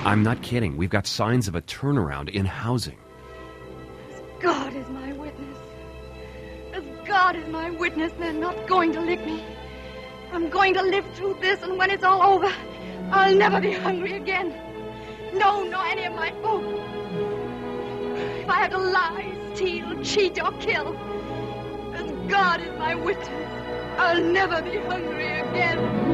I'm not kidding. We've got signs of a turnaround in housing. As God is my witness. As God is my witness, they're not going to lick me. I'm going to live through this, and when it's all over, I'll never be hungry again. No, nor any of my food. If I have to lie, steal, cheat, or kill, as God is my witness, I'll never be hungry again.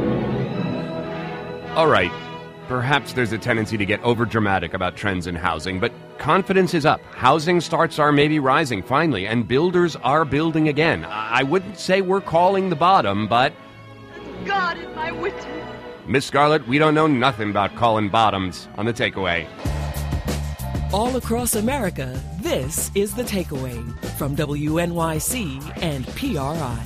All right. Perhaps there's a tendency to get overdramatic about trends in housing, but confidence is up. Housing starts are maybe rising, finally, and builders are building again. I wouldn't say we're calling the bottom, but... God is my witness. Miss Scarlett, we don't know nothing about calling bottoms on The Takeaway. All across America, this is The Takeaway from WNYC and PRI.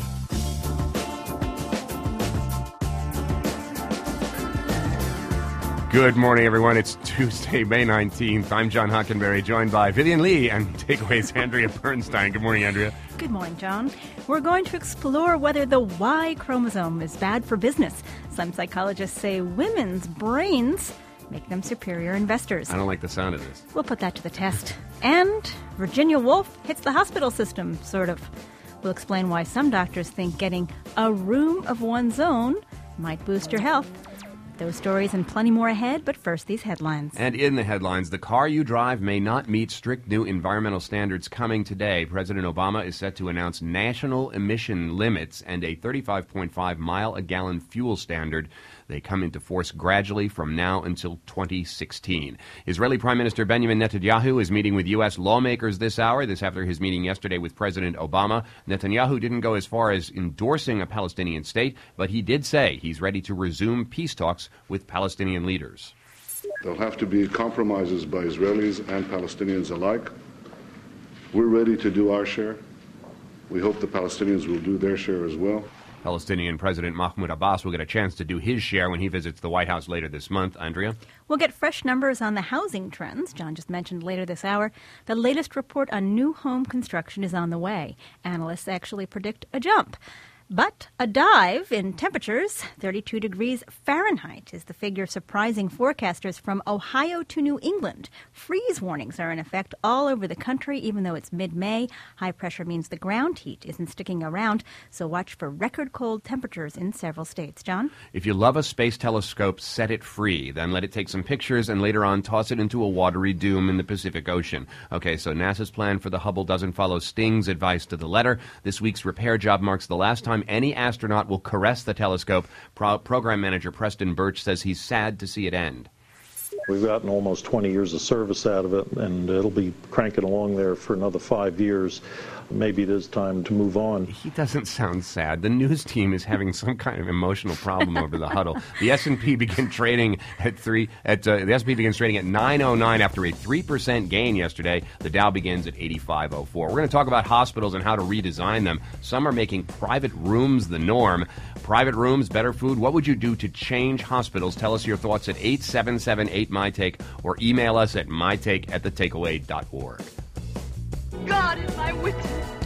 Good morning, everyone. It's Tuesday, May 19th. I'm John Hockenberry, joined by Vivian Lee and Takeaway's Andrea Bernstein. Good morning, Andrea. Good morning, John. We're going to explore whether the Y chromosome is bad for business. Some psychologists say women's brains make them superior investors. I don't like the sound of this. We'll put that to the test. And Virginia Woolf hits the hospital system, sort of. We'll explain why some doctors think getting a room of one's own might boost your health. Those stories and plenty more ahead, but first, these headlines. And in the headlines, the car you drive may not meet strict new environmental standards coming today. President Obama is set to announce national emission limits and a 35.5 mile-a-gallon fuel standard. They come into force gradually from now until 2016. Israeli Prime Minister Benjamin Netanyahu is meeting with U.S. lawmakers this hour. This after his meeting yesterday with President Obama. Netanyahu didn't go as far as endorsing a Palestinian state, but he did say he's ready to resume peace talks with Palestinian leaders. There'll have to be compromises by Israelis and Palestinians alike. We're ready to do our share. We hope the Palestinians will do their share as well. Palestinian President Mahmoud Abbas will get a chance to do his share when he visits the White House later this month. Andrea? We'll get fresh numbers on the housing trends John just mentioned later this hour. The latest report on new home construction is on the way. Analysts actually predict a jump. But a dive in temperatures, 32 degrees Fahrenheit, is the figure surprising forecasters from Ohio to New England. Freeze warnings are in effect all over the country, even though it's mid-May. High pressure means the ground heat isn't sticking around, so watch for record cold temperatures in several states. John? If you love a space telescope, set it free. Then let it take some pictures and later on toss it into a watery doom in the Pacific Ocean. Okay, so NASA's plan for the Hubble doesn't follow Sting's advice to the letter. This week's repair job marks the last time any astronaut will caress the telescope. Program manager Preston Birch says he's sad to see it end. We've gotten almost 20 years of service out of it, and it'll be cranking along there for another 5 years. Maybe it is time to move on. He doesn't sound sad. The news team is having some kind of emotional problem over the huddle. The S&P began trading at the S&P begins trading at 909 after a 3% gain yesterday. The Dow begins at 8504. We're going to talk about hospitals and how to redesign them. Some are making private rooms the norm. Private rooms, better food. What would you do to change hospitals? Tell us your thoughts at 877-8MyTake or email us at mytake@thetakeaway.org. God is my witness.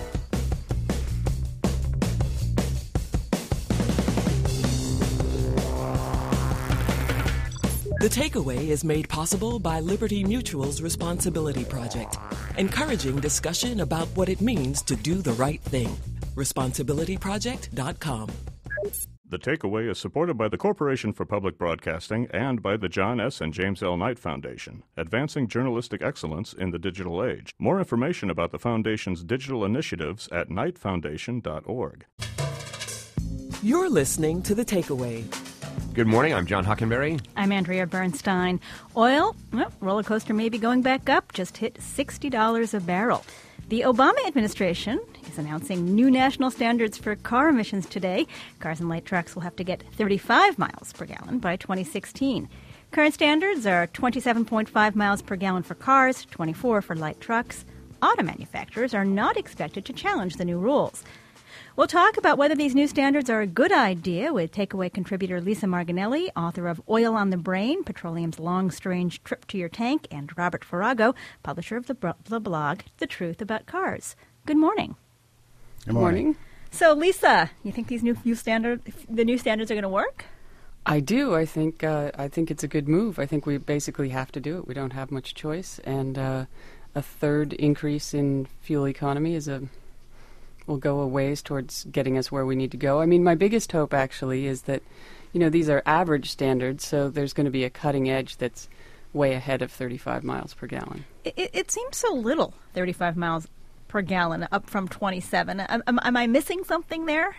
The Takeaway is made possible by Liberty Mutual's Responsibility Project, encouraging discussion about what it means to do the right thing. ResponsibilityProject.com. The Takeaway is supported by the Corporation for Public Broadcasting and by the John S. and James L. Knight Foundation, advancing journalistic excellence in the digital age. More information about the Foundation's digital initiatives at knightfoundation.org. You're listening to The Takeaway. Good morning. I'm John Hockenberry. I'm Andrea Bernstein. Oil, roller coaster may be going back up, just hit $60 a barrel. The Obama administration is announcing new national standards for car emissions today. Cars and light trucks will have to get 35 miles per gallon by 2016. Current standards are 27.5 miles per gallon for cars, 24 for light trucks. Auto manufacturers are not expected to challenge the new rules. We'll talk about whether these new standards are a good idea with Takeaway contributor Lisa Marginelli, author of Oil on the Brain, Petroleum's Long Strange Trip to Your Tank, and Robert Farago, publisher of the blog The Truth About Cars. Good morning. Good morning. So, Lisa, you think these new standards are going to work? I do. I think it's a good move. I think we basically have to do it. We don't have much choice, and a third increase in fuel economy will go a ways towards getting us where we need to go. I mean, my biggest hope actually is that, these are average standards, so there's going to be a cutting edge that's way ahead of 35 miles per gallon. It seems so little, 35 miles per gallon, up from 27. Am I missing something there?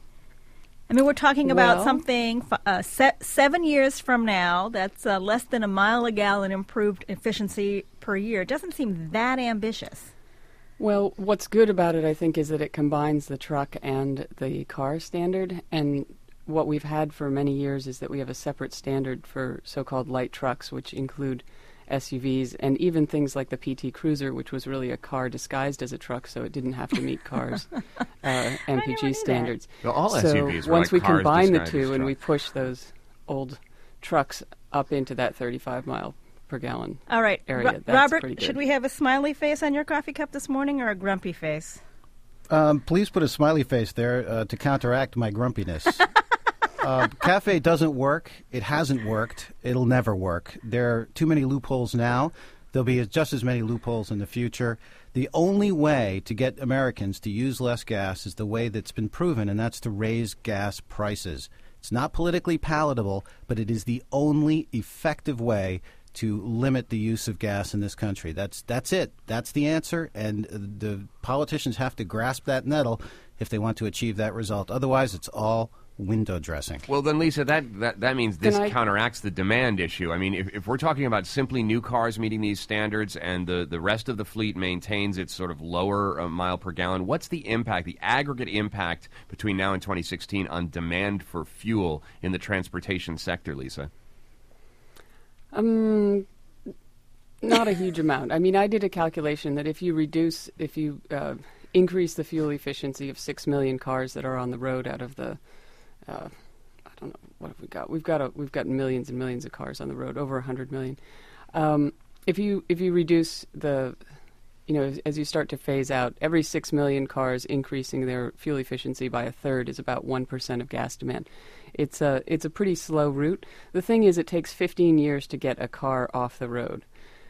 I mean, we're talking about something 7 years from now that's less than a mile a gallon improved efficiency per year. It doesn't seem that ambitious. Well, what's good about it, I think, is that it combines the truck and the car standard. And what we've had for many years is that we have a separate standard for so-called light trucks, which include SUVs and even things like the PT Cruiser, which was really a car disguised as a truck, so it didn't have to meet cars MPG standards. Well, all so SUVs were once like we cars combine the disguised as two and we trucks. push those old trucks up into that 35 mile per gallon All right, area, that's Robert, pretty good. should we have a smiley face on your coffee cup this morning or a grumpy face? Please put a smiley face there to counteract my grumpiness. Cafe doesn't work. It hasn't worked. It'll never work. There are too many loopholes now. There'll be just as many loopholes in the future. The only way to get Americans to use less gas is the way that's been proven, and that's to raise gas prices. It's not politically palatable, but it is the only effective way to limit the use of gas in this country. That's it. That's the answer, and the politicians have to grasp that nettle if they want to achieve that result. Otherwise, it's all window dressing. Well, then, Lisa, that means this counteracts the demand issue. I mean, if we're talking about simply new cars meeting these standards and the rest of the fleet maintains its sort of lower mile per gallon, what's the impact, the aggregate impact between now and 2016 on demand for fuel in the transportation sector, Lisa? Not a huge amount. I mean, I did a calculation that if you increase the fuel efficiency of 6 million cars that are on the road out of the I don't know, what have we got? We've got millions and millions of cars on the road, over 100 million. If you reduce the, as you start to phase out, every 6 million cars increasing their fuel efficiency by a third is about 1% of gas demand. It's a pretty slow route. The thing is, it takes 15 years to get a car off the road,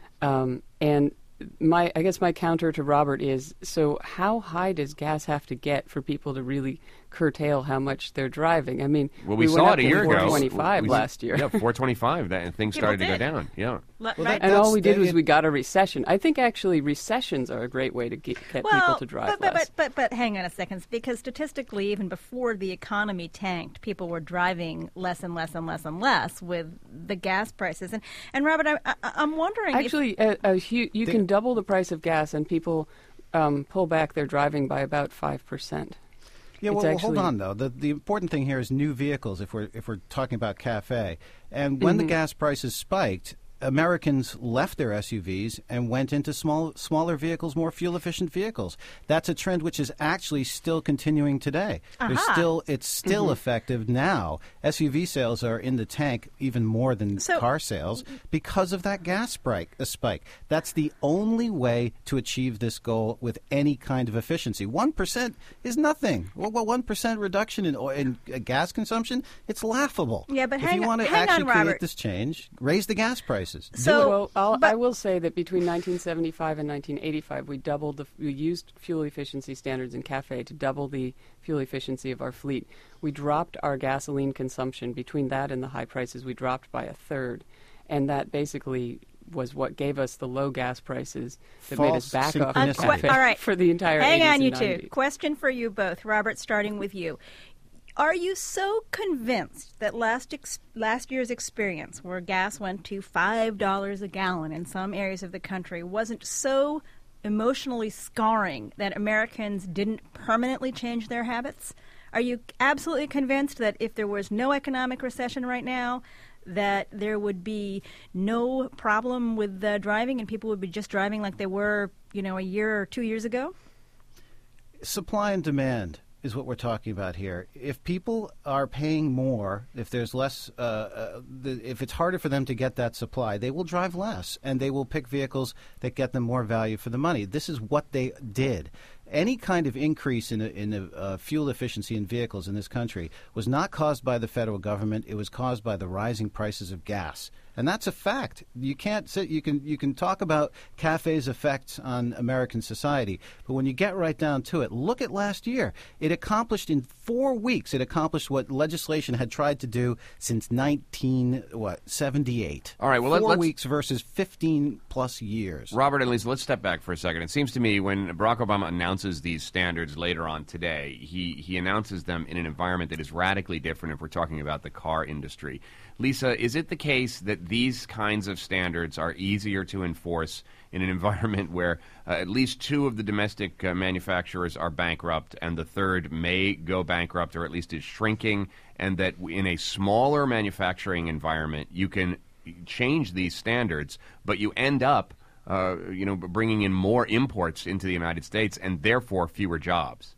and I guess my counter to Robert is, so how high does gas have to get for people to really curtail how much they're driving? I mean, well, we saw went it up a year to ago. 425 last year. Yeah, 425, and things started to go down. Yeah. And all we did was we got a recession. I think actually recessions are a great way to get people to drive less. But hang on a second, because statistically, even before the economy tanked, people were driving less and less and less and less with the gas prices. And Robert, I'm wondering, actually, you can double the price of gas, and people pull back their driving by about 5%. Yeah, well, hold on though. The important thing here is new vehicles. If we're talking about CAFE, and when the gas prices spiked, Americans left their SUVs and went into smaller vehicles, more fuel-efficient vehicles. That's a trend which is actually still continuing today. It's still effective now. SUV sales are in the tank even more than car sales because of that gas spike. That's the only way to achieve this goal with any kind of efficiency. 1% is nothing. Well, 1% reduction in gas consumption, it's laughable. Yeah, but if you want to actually create this change, raise the gas prices. I will say that between 1975 and 1985, we used fuel efficiency standards in CAFE to double the fuel efficiency of our fleet. We dropped our gasoline consumption. Between that and the high prices, we dropped by a third, and that basically was what gave us the low gas prices that made us back off CAFE all right. for the entire 80s Hang on, you and two. 90s. Question for you both. Robert, starting with you. Are you so convinced that last year's experience, where gas went to $5 a gallon in some areas of the country, wasn't so emotionally scarring that Americans didn't permanently change their habits? Are you absolutely convinced that if there was no economic recession right now, that there would be no problem with driving and people would be just driving like they were, a year or 2 years ago? Supply and demand is what we're talking about here. If people are paying more, if there's less, if it's harder for them to get that supply, they will drive less, and they will pick vehicles that get them more value for the money. This is what they did. Any kind of increase in fuel efficiency in vehicles in this country was not caused by the federal government. It was caused by the rising prices of gas. And that's a fact. You can't sit. You can talk about CAFE's effects on American society, but when you get right down to it, look at last year. It accomplished in 4 weeks. It accomplished what legislation had tried to do since 1978. All right. Well, 4 weeks versus 15 plus years. Robert and Lisa, let's step back for a second. It seems to me when Barack Obama announces these standards later on today, he announces them in an environment that is radically different if we're talking about the car industry. Lisa, is it the case that these kinds of standards are easier to enforce in an environment where at least 2 of the domestic manufacturers are bankrupt and the third may go bankrupt or at least is shrinking, and that in a smaller manufacturing environment you can change these standards, but you end up bringing in more imports into the United States and therefore fewer jobs?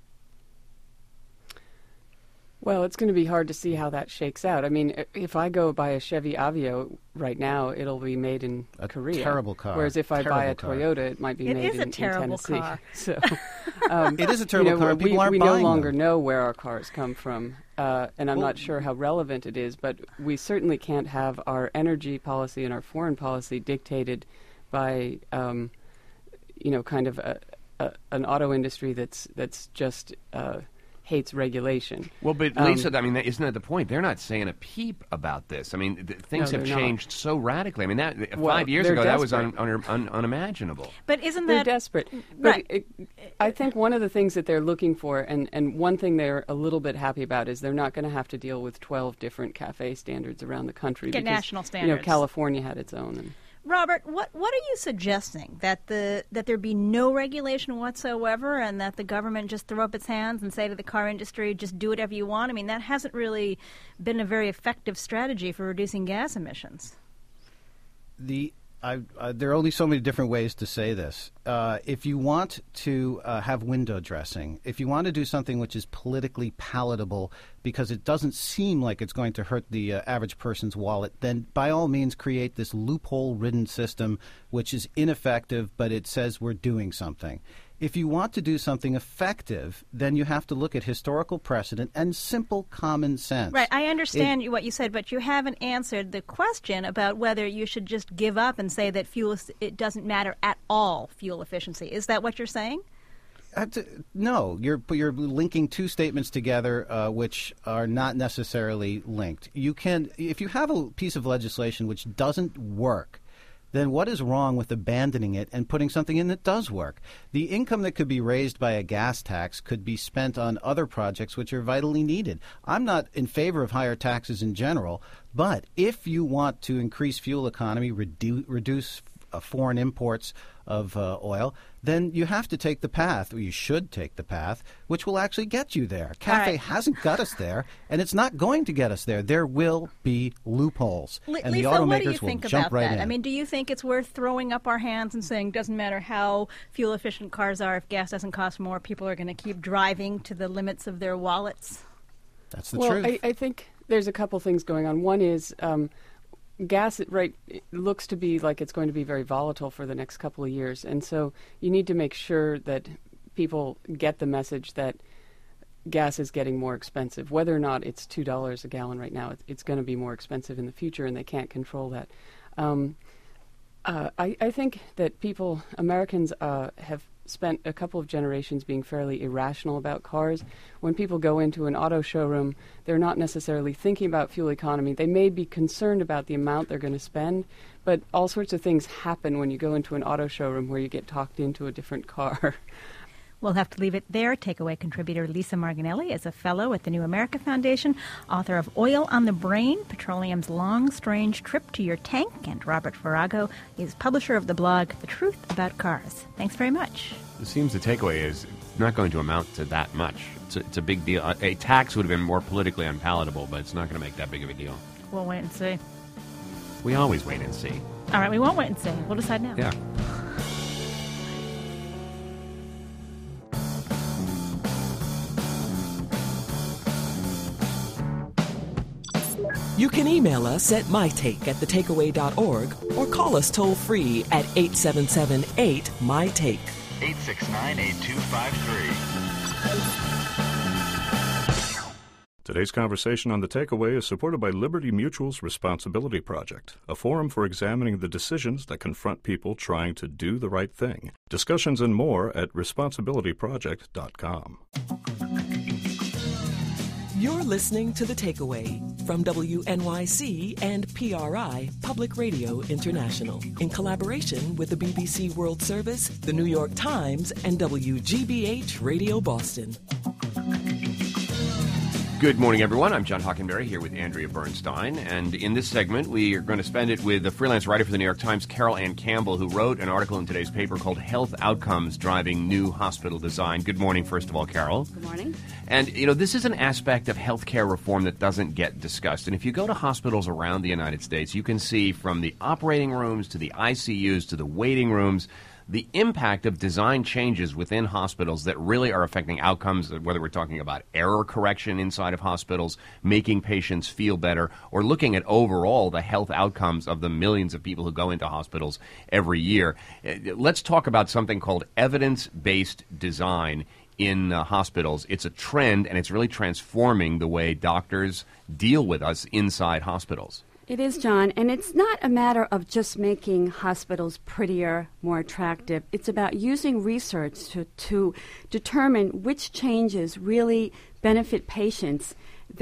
Well, it's going to be hard to see how that shakes out. I mean, if I go buy a Chevy Aveo right now, it'll be made in Korea. Terrible car. Whereas if I buy a Toyota, it might be made in Tennessee. Car. So, it is a terrible car. People aren't we buying no longer them. know where our cars come from, and I'm not sure how relevant it is, but we certainly can't have our energy policy and our foreign policy dictated by, kind of an auto industry that's just hates regulation. Well, but Lisa, I mean, isn't that the point? They're not saying a peep about this. I mean, things have changed so radically. I mean, 5 years ago, that was unimaginable. But isn't they're that desperate? Right. I think one of the things that they're looking for, and one thing they're a little bit happy about, is they're not going to have to deal with 12 different CAFE standards around the country. Get because, national standards. California had its own. And Robert, what are you suggesting? That there be no regulation whatsoever and that the government just throw up its hands and say to the car industry, just do whatever you want? I mean, that hasn't really been a very effective strategy for reducing gas emissions. There are only so many different ways to say this. If you want to have window dressing, if you want to do something which is politically palatable because it doesn't seem like it's going to hurt the average person's wallet, then by all means create this loophole-ridden system which is ineffective, but it says we're doing something. If you want to do something effective, then you have to look at historical precedent and simple common sense. Right. I understand what you said, but you haven't answered the question about whether you should just give up and say that it doesn't matter at all, fuel efficiency. Is that what you're saying? No. You're linking 2 statements together which are not necessarily linked. If you have a piece of legislation which doesn't work, then what is wrong with abandoning it and putting something in that does work? The income that could be raised by a gas tax could be spent on other projects which are vitally needed. I'm not in favor of higher taxes in general, but if you want to increase fuel economy, reduce foreign imports of oil, then you have to take the path, or you should take the path, which will actually get you there. CAFE hasn't got us there, and it's not going to get us there. There will be loopholes, and the automakers will jump right in. I mean, do you think it's worth throwing up our hands and saying, doesn't matter how fuel-efficient cars are, if gas doesn't cost more, people are going to keep driving to the limits of their wallets? That's the truth. I think there's a couple things going on. One is gas, it looks to be like it's going to be very volatile for the next couple of years. And so you need to make sure that people get the message that gas is getting more expensive. Whether or not it's $2 a gallon right now, it's going to be more expensive in the future, and they can't control that. I think that Americans have spent a couple of generations being fairly irrational about cars. When people go into an auto showroom, they're not necessarily thinking about fuel economy. They may be concerned about the amount they're going to spend, but all sorts of things happen when you go into an auto showroom where you get talked into a different car. We'll have to leave it there. Takeaway contributor Lisa Marginelli is a fellow at the New America Foundation, author of Oil on the Brain, Petroleum's Long, Strange Trip to Your Tank, and Robert Farago is publisher of the blog The Truth About Cars. Thanks very much. It seems the takeaway is not going to amount to that much. It's a big deal. A tax would have been more politically unpalatable, but it's not going to make that big of a deal. We'll wait and see. We always wait and see. All right, we won't wait and see. We'll decide now. Yeah. You can email us at mytake@thetakeaway.org or call us toll-free at 877-8-MY-TAKE. 869-8253. Today's conversation on The Takeaway is supported by Liberty Mutual's Responsibility Project, a forum for examining the decisions that confront people trying to do the right thing. Discussions and more at responsibilityproject.com. You're listening to The Takeaway from WNYC and PRI, Public Radio International, in collaboration with the BBC World Service, the New York Times, and WGBH Radio Boston. Good morning, everyone. I'm John Hockenberry here with Andrea Bernstein. And in this segment, we are going to spend it with the freelance writer for the New York Times, Carol Ann Campbell, who wrote an article in today's paper called Health Outcomes Driving New Hospital Design. Good morning, first of all, Carol. Good morning. And, you know, this is an aspect of healthcare reform that doesn't get discussed. And if you go to hospitals around the United States, you can see from the operating rooms to the ICUs to the waiting rooms, the impact of design changes within hospitals that really are affecting outcomes, whether we're talking about error correction inside of hospitals, making patients feel better, or looking at overall the health outcomes of the millions of people who go into hospitals every year. Let's talk about something called evidence-based design in hospitals. It's a trend, and it's really transforming the way doctors deal with us inside hospitals. It is, John, and it's not a matter of just making hospitals prettier, more attractive. It's about using research to determine which changes really benefit patients,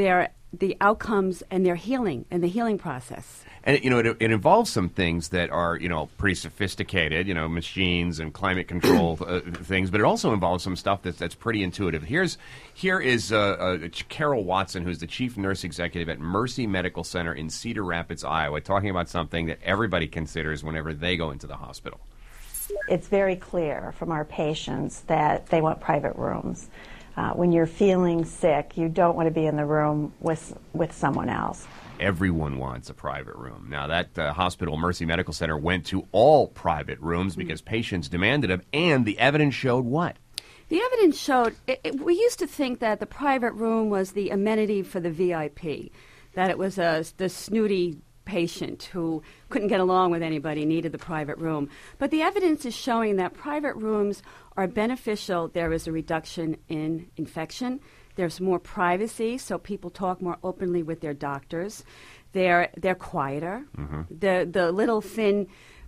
the outcomes, and their healing, and the healing process. And, you know, it involves some things that are, you know, pretty sophisticated, you know, machines and climate control things, but it also involves some stuff that's pretty intuitive. Here is Carol Watson, who's the chief nurse executive at Mercy Medical Center in Cedar Rapids, Iowa, talking about something that everybody considers whenever they go into the hospital. It's very clear from our patients that they want private rooms. When you're feeling sick, you don't want to be in the room with someone else. Everyone wants a private room. Now, that hospital, Mercy Medical Center, went to all private rooms because patients demanded them, and the evidence showed what? The evidence showed, we used to think that the private room was the amenity for the VIP, that it was the snooty patient who couldn't get along with anybody, needed the private room. But the evidence is showing that private rooms are beneficial. There is a reduction in infection. There's more privacy, so people talk more openly with their doctors. They're quieter. Mm-hmm. The little thin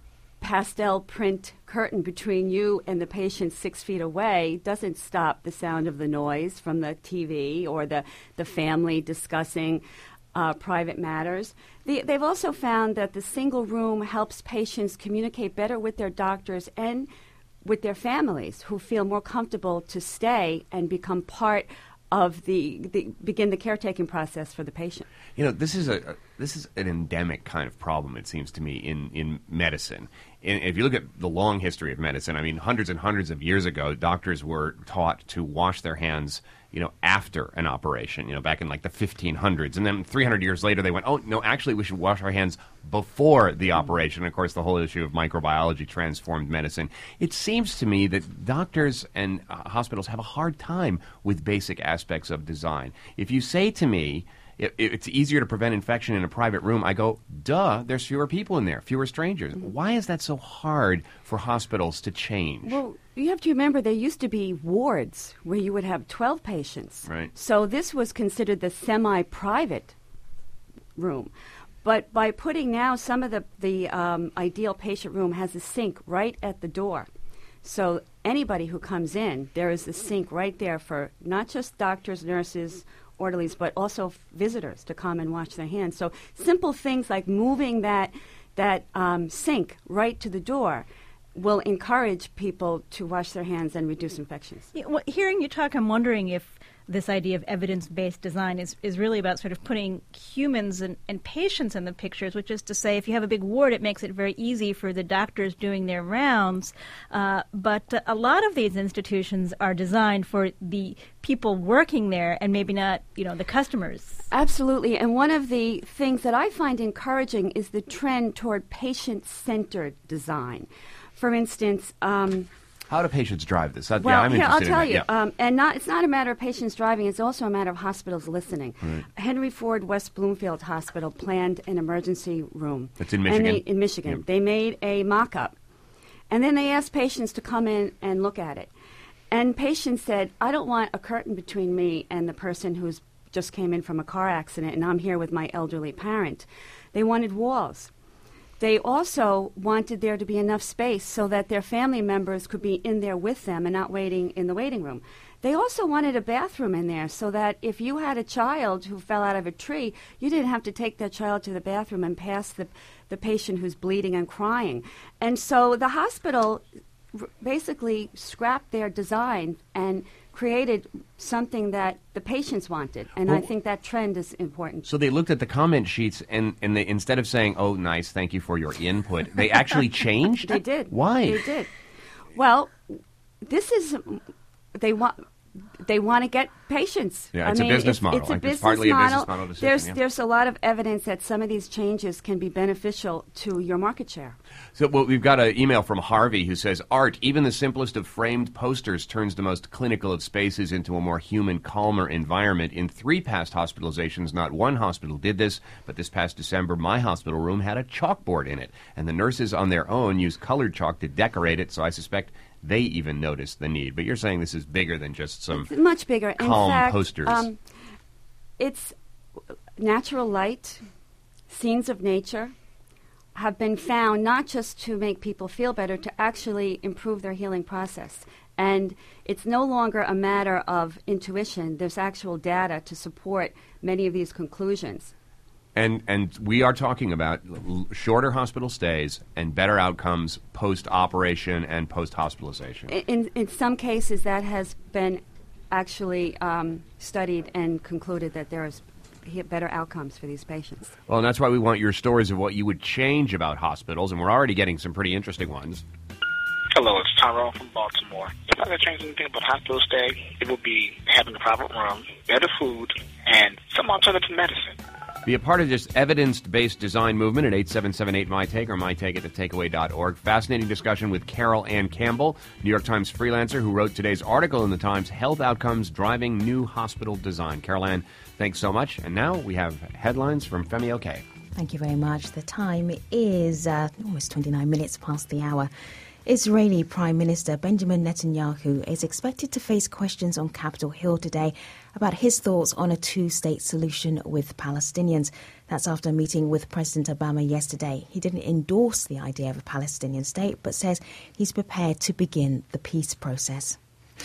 pastel print curtain between you and the patient 6 feet away doesn't stop the sound of the noise from the TV or the family discussing private matters. They've also found that the single room helps patients communicate better with their doctors and with their families, who feel more comfortable to stay and become part of begin the caretaking process for the patient. You know, this is an endemic kind of problem, it seems to me, in medicine. And if you look at the long history of medicine, I mean, hundreds and hundreds of years ago, doctors were taught to wash their hands, you know, after an operation, you know, back in like the 1500s. And then 300 years later, they went, oh, no, actually, we should wash our hands before the operation. Of course, the whole issue of microbiology transformed medicine. It seems to me that doctors and hospitals have a hard time with basic aspects of design. If you say to me, it's easier to prevent infection in a private room, I go, duh, there's fewer people in there, fewer strangers. Why is that so hard for hospitals to change? Well, you have to remember there used to be wards where you would have 12 patients. Right. So this was considered the semi-private room. But by putting now some of the ideal patient room has a sink right at the door. So anybody who comes in, there is a sink right there for not just doctors, nurses, orderlies, but also visitors to come and wash their hands. So simple things like moving that sink right to the door will encourage people to wash their hands and reduce infections. Yeah, well, hearing you talk, I'm wondering if this idea of evidence-based design is really about sort of putting humans and patients in the pictures, which is to say if you have a big ward, it makes it very easy for the doctors doing their rounds. But a lot of these institutions are designed for the people working there and maybe not, you know, the customers. Absolutely. And one of the things that I find encouraging is the trend toward patient-centered design. For instance, how do patients drive this? Well, I'm here, I'll interested tell in you. that. Yeah. And it's not a matter of patients driving. It's also a matter of hospitals listening. Right. Henry Ford West Bloomfield Hospital planned an emergency room. That's in Michigan? In Michigan. Yep. They made a mock-up. And then they asked patients to come in and look at it. And patients said, I don't want a curtain between me and the person who's just came in from a car accident, and I'm here with my elderly parent. They wanted walls. They also wanted there to be enough space so that their family members could be in there with them and not waiting in the waiting room. They also wanted a bathroom in there so that if you had a child who fell out of a tree, you didn't have to take that child to the bathroom and pass the patient who's bleeding and crying. And so the hospital basically scrapped their design and created something that the patients wanted. And I think that trend is important. So they looked at the comment sheets and they, instead of saying, oh, nice, thank you for your input, they actually changed? They did. Why? They did. Well, this is, they want to get patients. Yeah, it's a business model. It's a business partly model. A business model decision. There's a lot of evidence that some of these changes can be beneficial to your market share. So we've got an email from Harvey who says, Art, even the simplest of framed posters turns the most clinical of spaces into a more human, calmer environment. In 3 past hospitalizations, not one hospital did this, but this past December, my hospital room had a chalkboard in it, and the nurses on their own used colored chalk to decorate it, so I suspect they even noticed the need. But you're saying this is bigger than just some it's much bigger. Calm In fact, posters. It's natural light, scenes of nature have been found not just to make people feel better, to actually improve their healing process. And it's no longer a matter of intuition. There's actual data to support many of these conclusions. And we are talking about shorter hospital stays and better outcomes post-operation and post-hospitalization. In some cases, that has been actually studied and concluded that there is better outcomes for these patients. Well, and that's why we want your stories of what you would change about hospitals, and we're already getting some pretty interesting ones. Hello, it's Tyrone from Baltimore. If I could change anything about hospital stay, it would be having a private room, better food, and some alternative medicine. Be a part of this evidence-based design movement at 877-8MyTake or mytake@thetakeaway.org. Fascinating discussion with Carol Ann Campbell, New York Times freelancer who wrote today's article in the Times, Health Outcomes Driving New Hospital Design. Carol Ann, thanks so much. And now we have headlines from Femi Oke. Thank you very much. The time is almost 29 minutes past the hour. Israeli Prime Minister Benjamin Netanyahu is expected to face questions on Capitol Hill today about his thoughts on a two-state solution with Palestinians. That's after a meeting with President Obama yesterday. He didn't endorse the idea of a Palestinian state, but says he's prepared to begin the peace process.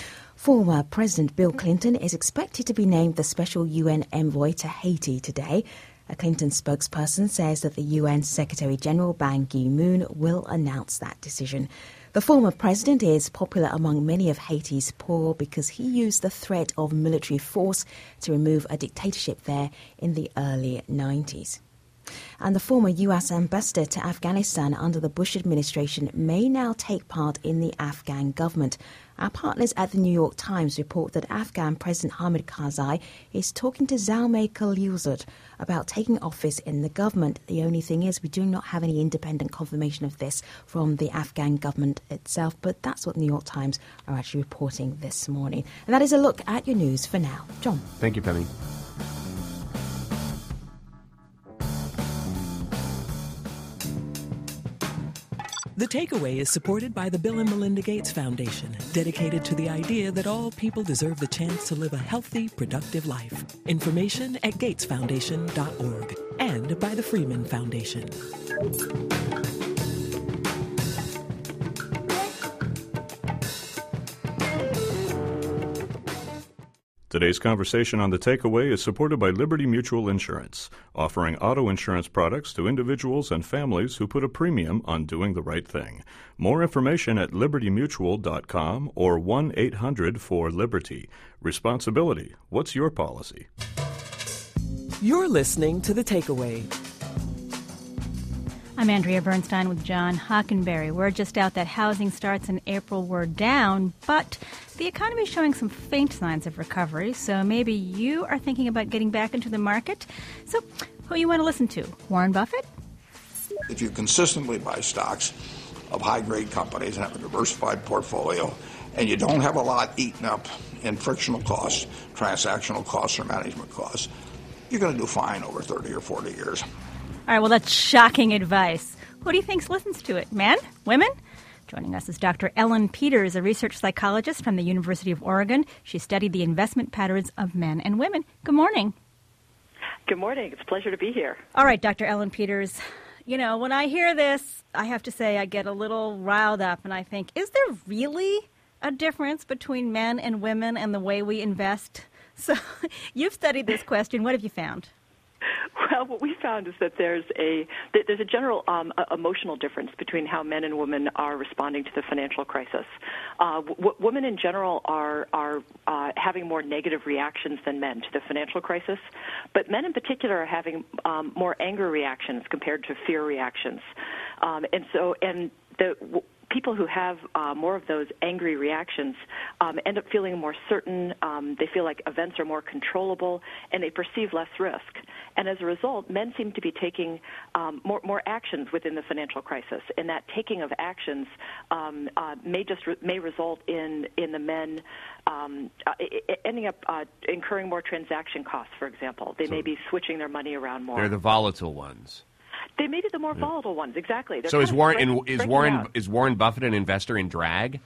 Former President Bill Clinton is expected to be named the special UN envoy to Haiti today. A Clinton spokesperson says that the UN Secretary-General Ban Ki-moon will announce that decision. The former president is popular among many of Haiti's poor because he used the threat of military force to remove a dictatorship there in the early 90s. And the former U.S. ambassador to Afghanistan under the Bush administration may now take part in the Afghan government. Our partners at the New York Times report that Afghan President Hamid Karzai is talking to Zalmay Khalilzad about taking office in the government. The only thing is we do not have any independent confirmation of this from the Afghan government itself, but that's what the New York Times are actually reporting this morning. And that is a look at your news for now. John. Thank you, Femi. The Takeaway is supported by the Bill and Melinda Gates Foundation, dedicated to the idea that all people deserve the chance to live a healthy, productive life. Information at gatesfoundation.org and by the Freeman Foundation. Today's conversation on The Takeaway is supported by Liberty Mutual Insurance, offering auto insurance products to individuals and families who put a premium on doing the right thing. More information at libertymutual.com or 1-800-4-LIBERTY. Responsibility. What's your policy? You're listening to The Takeaway. I'm Andrea Bernstein with John Hockenberry. We're just out that housing starts in April were down, but the economy is showing some faint signs of recovery, so maybe you are thinking about getting back into the market. So who you want to listen to? Warren Buffett? If you consistently buy stocks of high-grade companies and have a diversified portfolio, and you don't have a lot eaten up in frictional costs, transactional costs, or management costs, you're going to do fine over 30 or 40 years. All right, well, that's shocking advice. Who do you think listens to it? Men? Women? Joining us is Dr. Ellen Peters, a research psychologist from the University of Oregon. She studied the investment patterns of men and women. Good morning. Good morning. It's a pleasure to be here. All right, Dr. Ellen Peters. You know, when I hear this, I have to say I get a little riled up and I think, is there really a difference between men and women and the way we invest? So you've studied this question. What have you found? Well, what we found is that there's a general emotional difference between how men and women are responding to the financial crisis. Women in general are having more negative reactions than men to the financial crisis, but men in particular are having more anger reactions compared to fear reactions, people who have more of those angry reactions end up feeling more certain. They feel like events are more controllable, and they perceive less risk. And as a result, men seem to be taking more actions within the financial crisis. And that taking of actions may result in the men ending up incurring more transaction costs. For example, they may be switching their money around more. They're the volatile ones. They may be the more volatile ones, exactly. So is Warren Buffett an investor in drag?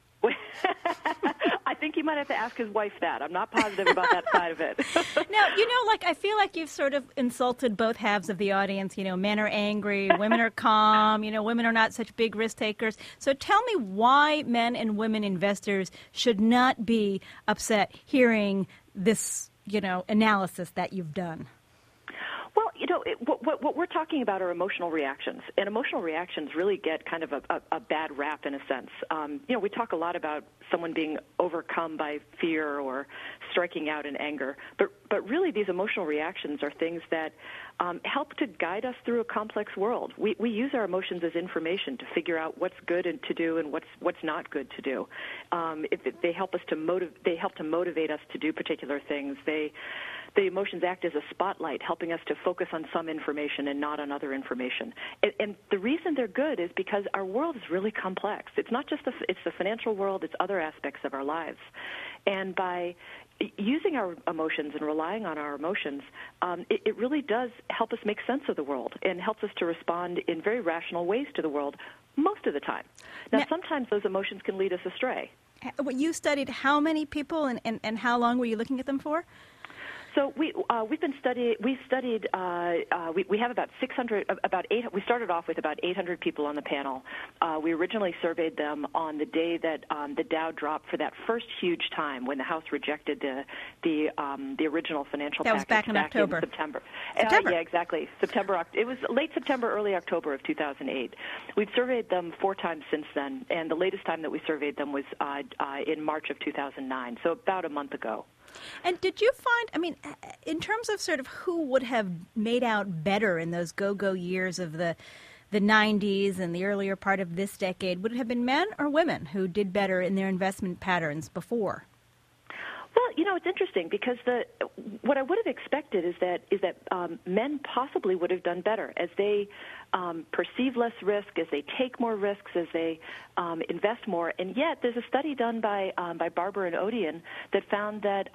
I think you might have to ask his wife that. I'm not positive about that side of it. Now, I feel like you've sort of insulted both halves of the audience. You know, men are angry, women are calm, women are not such big risk takers. So tell me why men and women investors should not be upset hearing this, analysis that you've done. Well, what we're talking about are emotional reactions, and emotional reactions really get kind of a bad rap in a sense. We talk a lot about someone being overcome by fear or striking out in anger, but really these emotional reactions are things that help to guide us through a complex world. We use our emotions as information to figure out what's good to do and what's not good to do. They help us to motivate us to do particular things. The emotions act as a spotlight, helping us to focus on some information and not on other information. And the reason they're good is because our world is really complex. It's not just it's the financial world, it's other aspects of our lives. And by using our emotions and relying on our emotions, it really does help us make sense of the world and helps us to respond in very rational ways to the world most of the time. Now sometimes those emotions can lead us astray. You studied how many people and how long were you looking at them for? So we have about 600, we started off with about 800 people on the panel. We originally surveyed them on the day that the Dow dropped for that first huge time when the House rejected the original financial package. That was back in October. In September. Yeah, exactly. It was late September, early October of 2008. We've surveyed them 4 times since then, and the latest time that we surveyed them was in March of 2009, so about a month ago. And did you find, in terms of sort of who would have made out better in those go-go years of the 90s and the earlier part of this decade, would it have been men or women who did better in their investment patterns before? Well, it's interesting because what I would have expected is that men possibly would have done better as they perceive less risk, as they take more risks, as they invest more. And yet, there's a study done by Barber and Odeon that found that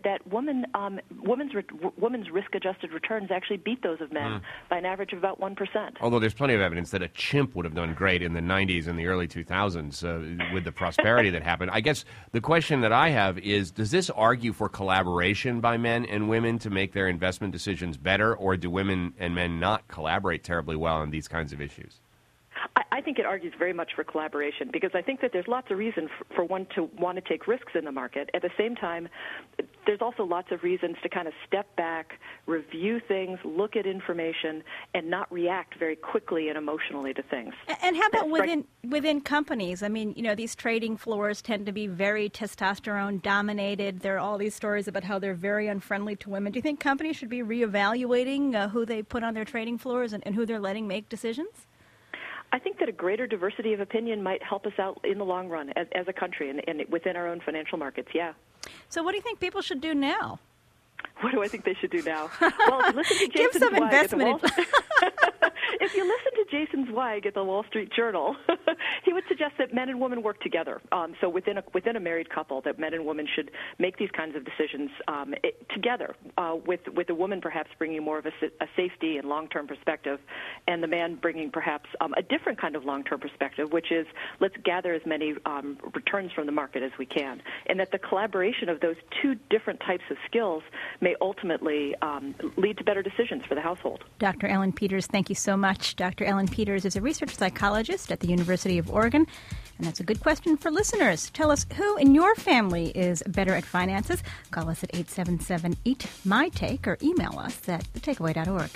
women's risk-adjusted returns actually beat those of men by an average of about 1%. Although there's plenty of evidence that a chimp would have done great in the 90s and the early 2000s with the prosperity that happened. I guess the question that I have is, does this argue for collaboration by men and women to make their investment decisions better, or do women and men not collaborate terribly well on these kinds of issues? I think it argues very much for collaboration because I think that there's lots of reason for one to want to take risks in the market. At the same time, there's also lots of reasons to kind of step back, review things, look at information, and not react very quickly and emotionally to things. And how about within companies? These trading floors tend to be very testosterone dominated. There are all these stories about how they're very unfriendly to women. Do you think companies should be reevaluating who they put on their trading floors and who they're letting make decisions? I think that a greater diversity of opinion might help us out in the long run as a country and within our own financial markets, yeah. So what do you think people should do now? What do I think they should do now? Well, if you listen to Jason Give some investment. If you listen to Jason Zweig at the Wall Street Journal, he would suggest that men and women work together. So within a married couple, that men and women should make these kinds of decisions together, with the woman perhaps bringing more of a safety and long-term perspective, and the man bringing perhaps a different kind of long-term perspective, which is let's gather as many returns from the market as we can, and that the collaboration of those two different types of skills may ultimately lead to better decisions for the household. Dr. Ellen Peters, thank you so much. Dr. Ellen Peters is a research psychologist at the University of Oregon, and that's a good question for listeners. Tell us who in your family is better at finances. Call us at 877-EAT-MY-TAKE or email us at thetakeaway.org.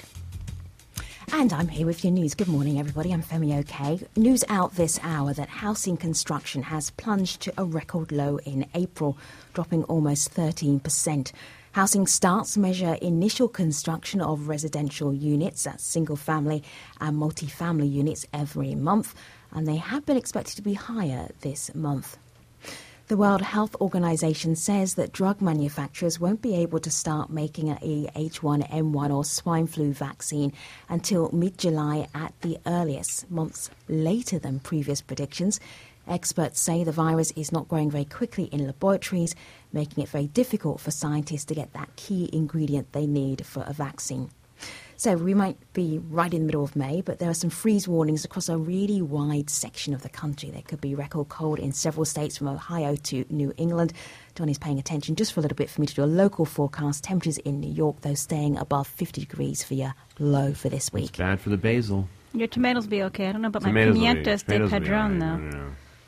And I'm here with your news. Good morning, everybody. I'm Femi Oke. News out this hour that housing construction has plunged to a record low in April, dropping almost 13%. Housing starts measure initial construction of residential units, that's single-family and multi-family units, every month, and they have been expected to be higher this month. The World Health Organization says that drug manufacturers won't be able to start making a H1N1 or swine flu vaccine until mid-July at the earliest, months later than previous predictions. Experts say the virus is not growing very quickly in laboratories, making it very difficult for scientists to get that key ingredient they need for a vaccine. So we might be right in the middle of May, but there are some freeze warnings across a really wide section of the country. There could be record cold in several states from Ohio to New England. Donnie's paying attention just for a little bit for me to do a local forecast. Temperatures in New York, though, staying above 50 degrees for your low for this week. It's bad for the basil. Your tomatoes will be okay. I don't know about Tomatoes my pimientos de padron, though. No.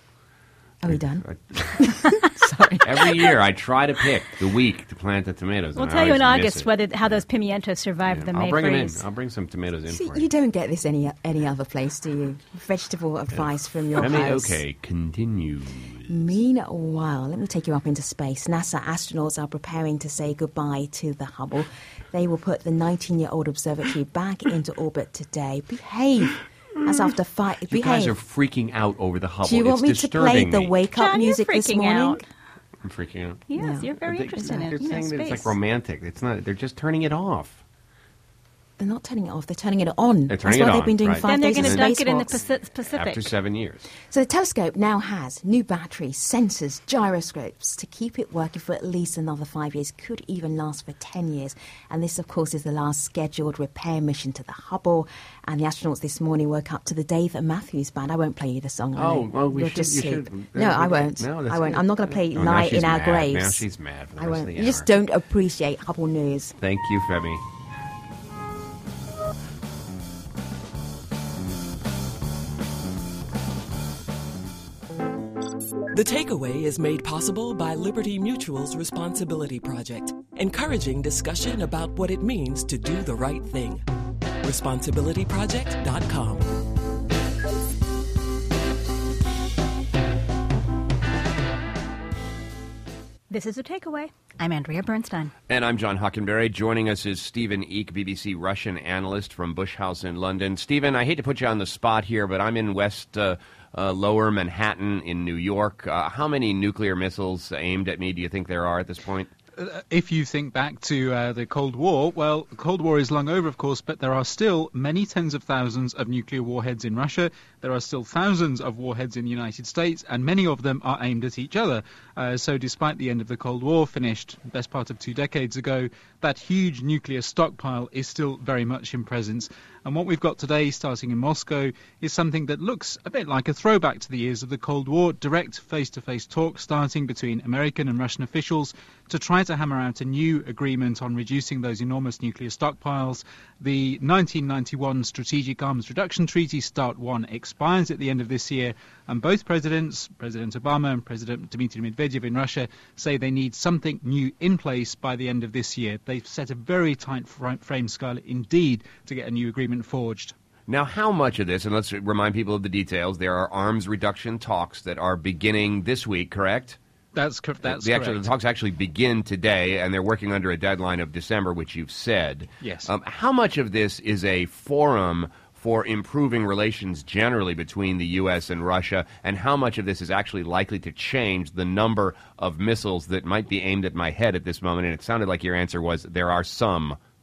Are we done? Sorry. Every year I try to pick the week to plant the tomatoes. We'll and tell I you in always miss August it. how those pimientos survived the May I'll bring freeze. them in. I'll bring some tomatoes in See, for you. you don't get this any other place, do you? Vegetable advice from your house. Okay, continue. Meanwhile, let me take you up into space. NASA astronauts are preparing to say goodbye to the Hubble. They will put the 19-year-old observatory back into orbit today. Behave. As after five, You guys are freaking out over the Hubble. Do you want it's me to play disturbing the me. wake-up John, music you're this freaking morning? out. I'm freaking out. Yes, you're very interested in They're it. saying that it's Space. like romantic. It's not. They're just turning it off. They're not turning it off. They're turning it on. They're turning That's it what on, they've been doing right. 5 Then they're days in going to dunk it in the spacewalks. Pacific. After 7 years. So the telescope now has new batteries, sensors, gyroscopes to keep it working for at least another 5 years, could even last for 10 years. And this, of course, is the last scheduled repair mission to the Hubble. And the astronauts this morning woke up to the Dave Matthews Band. I won't play you the song. I know. well, we You'll should. just You sleep. should. No, I won't. No, that's I won't. good. I'm not going to play Oh, now Lie she's in Our mad. Graves. Now she's mad for the I rest of won't. the You just hour. don't appreciate Hubble news. Thank you, Femi. The Takeaway is made possible by Liberty Mutual's Responsibility Project, encouraging discussion about what it means to do the right thing. ResponsibilityProject.com. This is a takeaway. I'm Andrea Bernstein. And I'm John Hockenberry. Joining us is Stephen Eek, BBC Russian analyst from Bush House in London. Stephen, I hate to put you on the spot here, but I'm in Lower Manhattan in New York. How many nuclear missiles aimed at me do you think there are at this point? If you think back to the Cold War, well, the Cold War is long over, of course, but there are still many tens of thousands of nuclear warheads in Russia. There are still thousands of warheads in the United States, and many of them are aimed at each other. So despite the end of the Cold War, finished best part of 2 decades ago, that huge nuclear stockpile is still very much in presence. And what we've got today, starting in Moscow, is something that looks a bit like a throwback to the years of the Cold War, direct face-to-face talk starting between American and Russian officials to try to hammer out a new agreement on reducing those enormous nuclear stockpiles. The 1991 Strategic Arms Reduction Treaty, START 1, expires at the end of this year, and both presidents, President Obama and President Dmitry Medvedev in Russia, say they need something new in place by the end of this year. They've set a very tight frame scale indeed to get a new agreement forged. Now, how much of this, and let's remind people of the details, there are arms reduction talks that are beginning this week, correct? That's correct. The talks actually begin today, and they're working under a deadline of December, which you've said. Yes. How much of this is a forum for improving relations generally between the U.S. and Russia, and how much of this is actually likely to change the number of missiles that might be aimed at my head at this moment? And it sounded like your answer was there are some.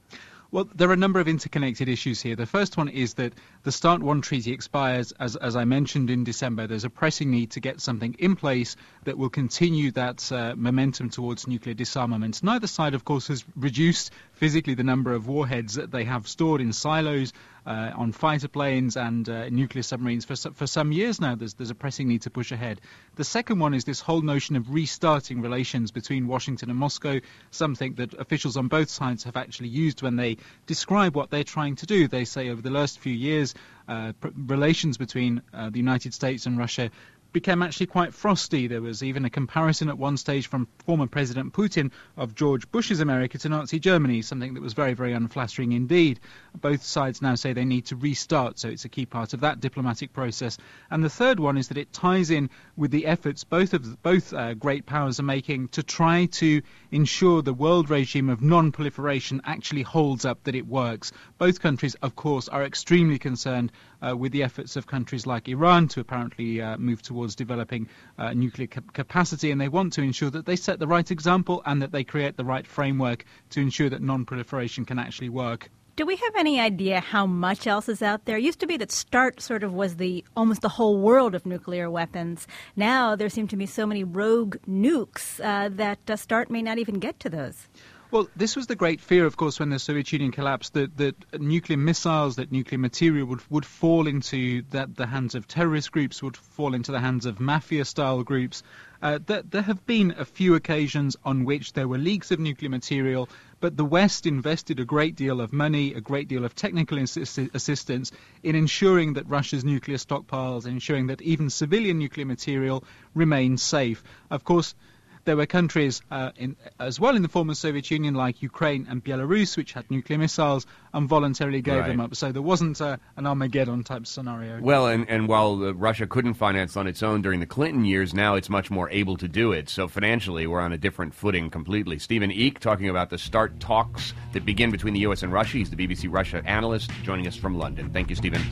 Well, there are a number of interconnected issues here. The first one is that the START 1 treaty expires, as I mentioned, in December. There's a pressing need to get something in place that will continue that momentum towards nuclear disarmament. Neither side, of course, has reduced physically the number of warheads that they have stored in silos on fighter planes and nuclear submarines for some years now. There's a pressing need to push ahead. The second one is this whole notion of restarting relations between Washington and Moscow, something that officials on both sides have actually used when they describe what they're trying to do. They say over the last few years, relations between the United States and Russia became actually quite frosty. There was even a comparison at one stage from former President Putin of George Bush's America to Nazi Germany, something that was very, very unflattering indeed. Both sides now say they need to restart, so it's a key part of that diplomatic process. And the third one is that it ties in with the efforts both great powers are making to try to ensure the world regime of non-proliferation actually holds up, that it works. Both countries, of course, are extremely concerned with the efforts of countries like Iran to apparently move towards developing nuclear capacity, and they want to ensure that they set the right example and that they create the right framework to ensure that non-proliferation can actually work. Do we have any idea how much else is out there? It used to be that START sort of was almost the whole world of nuclear weapons. Now there seem to be so many rogue nukes that START may not even get to those. Well, this was the great fear, of course, when the Soviet Union collapsed, that nuclear missiles, that nuclear material would fall into the hands of terrorist groups, would fall into the hands of mafia-style groups. There have been a few occasions on which there were leaks of nuclear material, but the West invested a great deal of money, a great deal of technical assistance in ensuring that Russia's nuclear stockpiles, ensuring that even civilian nuclear material remained safe. Of course, there were countries as well in the former Soviet Union like Ukraine and Belarus which had nuclear missiles and voluntarily gave them up. So there wasn't an Armageddon type scenario. Well, and while Russia couldn't finance on its own during the Clinton years, now it's much more able to do it. So financially, we're on a different footing completely. Stephen Eek talking about the START talks that begin between the U.S. and Russia. He's the BBC Russia analyst joining us from London. Thank you, Stephen.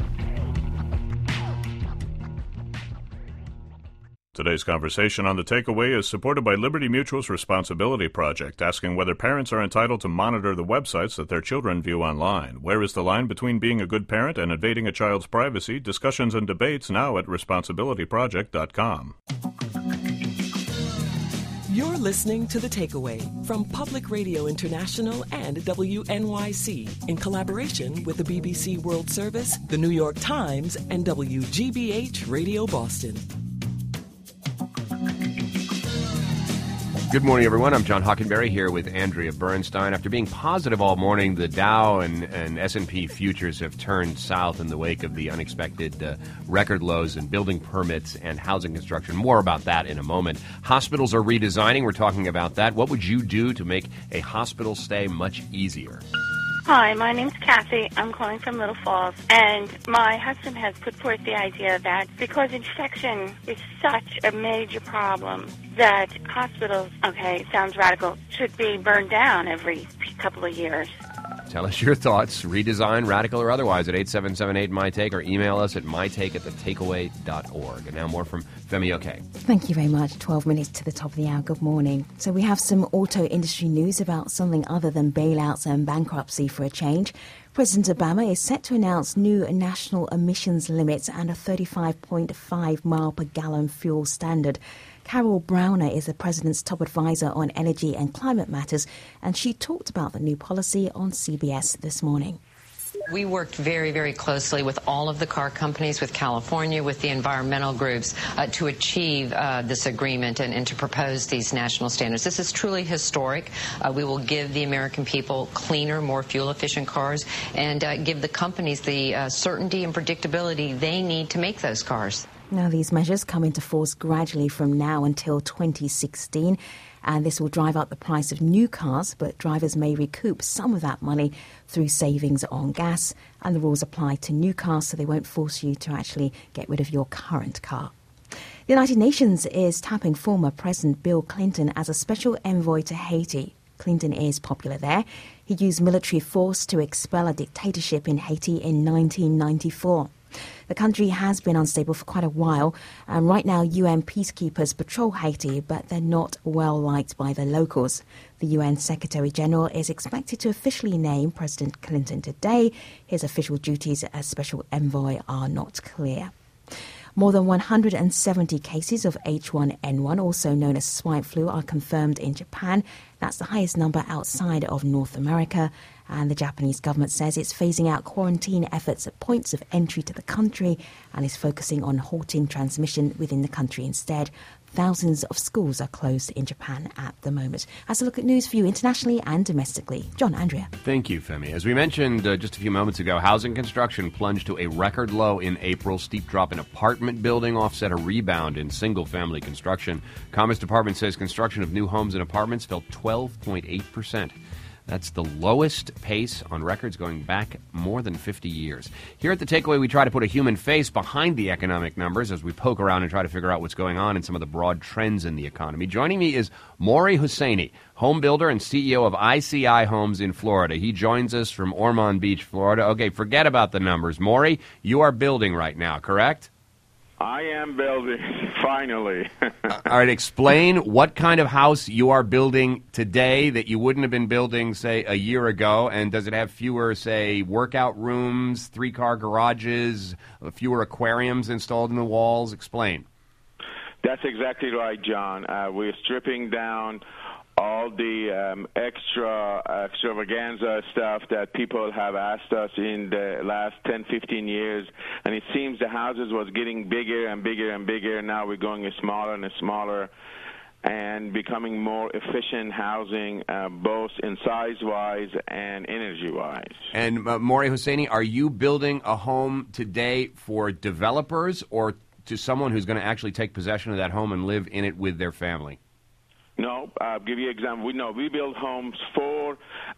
Today's conversation on The Takeaway is supported by Liberty Mutual's Responsibility Project, asking whether parents are entitled to monitor the websites that their children view online. Where is the line between being a good parent and invading a child's privacy? Discussions and debates now at responsibilityproject.com. You're listening to The Takeaway from Public Radio International and WNYC in collaboration with the BBC World Service, the New York Times, and WGBH Radio Boston. Good morning, everyone. I'm John Hockenberry here with Andrea Bernstein. After being positive all morning, the Dow and S&P futures have turned south in the wake of the unexpected record lows in building permits and housing construction. More about that in a moment. Hospitals are redesigning. We're talking about that. What would you do to make a hospital stay much easier? Hi, my name's Kathy. I'm calling from Little Falls, and my husband has put forth the idea that because infection is such a major problem, that hospitals, okay, sounds radical, should be burned down every couple of years. Tell us your thoughts, redesign, radical or otherwise, at 8778-MyTake, or email us at mytake@thetakeaway.org. And now more from Femi Oke. Thank you very much. 12 minutes to the top of the hour. Good morning. So we have some auto industry news about something other than bailouts and bankruptcy for a change. President Obama is set to announce new national emissions limits and a 35.5 mile per gallon fuel standard. Carol Browner is the president's top advisor on energy and climate matters, and she talked about the new policy on CBS this morning. We worked very, very closely with all of the car companies, with California, with the environmental groups to achieve this agreement and to propose these national standards. This is truly historic. We will give the American people cleaner, more fuel-efficient cars and give the companies the certainty and predictability they need to make those cars. Now, these measures come into force gradually from now until 2016, and this will drive up the price of new cars, but drivers may recoup some of that money through savings on gas, and the rules apply to new cars, so they won't force you to actually get rid of your current car. The United Nations is tapping former President Bill Clinton as a special envoy to Haiti. Clinton is popular there. He used military force to expel a dictatorship in Haiti in 1994. The country has been unstable for quite a while, and right now UN peacekeepers patrol Haiti, but they're not well liked by the locals. The UN Secretary General is expected to officially name President Clinton today. His official duties as Special Envoy are not clear. More than 170 cases of H1N1, also known as swine flu, are confirmed in Japan. That's the highest number outside of North America. And the Japanese government says it's phasing out quarantine efforts at points of entry to the country and is focusing on halting transmission within the country instead. Thousands of schools are closed in Japan at the moment. As a look at news for you internationally and domestically. John, Andrea. Thank you, Femi. As we mentioned just a few moments ago, housing construction plunged to a record low in April. Steep drop in apartment building offset a rebound in single-family construction. Commerce Department says construction of new homes and apartments fell 12.8%. That's the lowest pace on records going back more than 50 years. Here at The Takeaway, we try to put a human face behind the economic numbers as we poke around and try to figure out what's going on in some of the broad trends in the economy. Joining me is Maury Husseini, home builder and CEO of ICI Homes in Florida. He joins us from Ormond Beach, Florida. Okay, forget about the numbers. Maury, you are building right now, correct? I am building, finally. All right, explain what kind of house you are building today that you wouldn't have been building, say, a year ago, and does it have fewer, say, workout rooms, three-car garages, fewer aquariums installed in the walls? Explain. That's exactly right, John. We're stripping down all the extravaganza stuff that people have asked us in the last 10, 15 years. And it seems the houses was getting bigger and bigger and bigger. Now we're going smaller and smaller and becoming more efficient housing, both in size-wise and energy-wise. And Maury Husseini, are you building a home today for developers or to someone who's going to actually take possession of that home and live in it with their family? No, I'll give you an example. We build homes for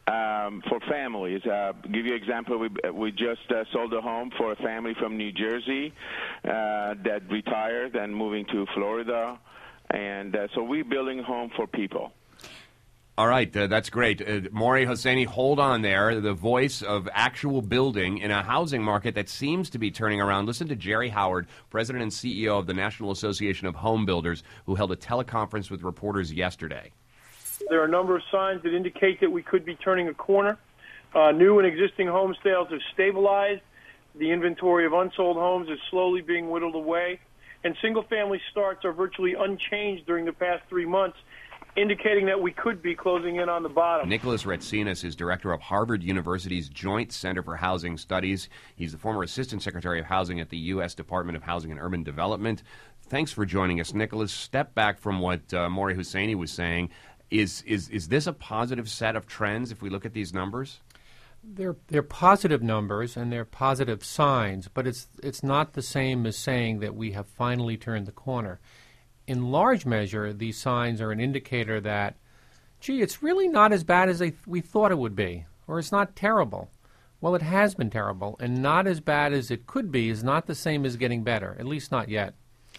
families. Give you an example. We just sold a home for a family from New Jersey that retired and moving to Florida, and so we're building a home for people. All right, that's great. Maury Husseini, hold on there. The voice of actual building in a housing market that seems to be turning around. Listen to Jerry Howard, President and CEO of the National Association of Home Builders, who held a teleconference with reporters yesterday. There are a number of signs that indicate that we could be turning a corner. New and existing home sales have stabilized. The inventory of unsold homes is slowly being whittled away. And single-family starts are virtually unchanged during the past 3 months, indicating that we could be closing in on the bottom. Nicholas Retsinas is director of Harvard University's Joint Center for Housing Studies. He's the former Assistant Secretary of Housing at the U.S. Department of Housing and Urban Development. Thanks for joining us, Nicholas. Step back from what Maury Husseini was saying. Is this a positive set of trends if we look at these numbers? They're positive numbers and they're positive signs, but it's not the same as saying that we have finally turned the corner. In large measure, these signs are an indicator that, gee, it's really not as bad as we thought it would be, or it's not terrible. Well, it has been terrible, and not as bad as it could be is not the same as getting better, at least not yet.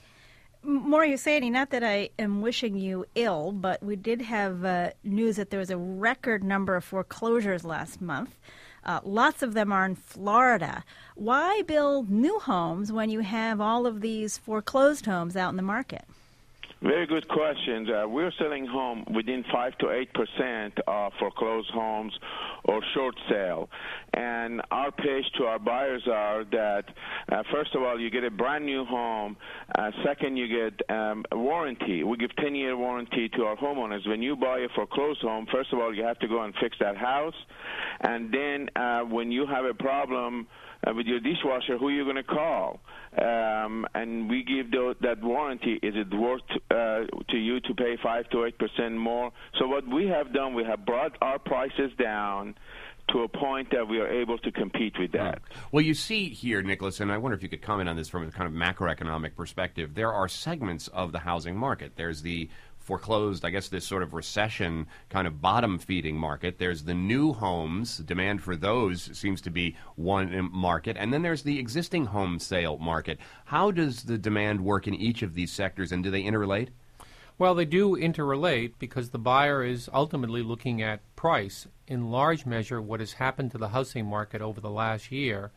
Maury Husseini, not that I am wishing you ill, but we did have news that there was a record number of foreclosures last month. Lots of them are in Florida. Why build new homes when you have all of these foreclosed homes out in the market? Very good questions. We're selling home within 5 to 8% of foreclosed homes or short sale. And our pitch to our buyers are that, first of all, you get a brand new home. Second, you get a warranty. We give 10-year warranty to our homeowners. When you buy a foreclosed home, first of all, you have to go and fix that house. And then when you have a problem with your dishwasher, who are you going to call? And we give that warranty. Is it worth to you to pay 5 to 8% more? So what we have done, we have brought our prices down to a point that we are able to compete with that. Well, you see here, Nicholas, and I wonder if you could comment on this from a kind of macroeconomic perspective, there are segments of the housing market. There's the foreclosed, I guess, this sort of recession kind of bottom-feeding market. There's the new homes. Demand for those seems to be one market. And then there's the existing home sale market. How does the demand work in each of these sectors, and do they interrelate? Well, they do interrelate because the buyer is ultimately looking at price. In large measure, what has happened to the housing market over the last year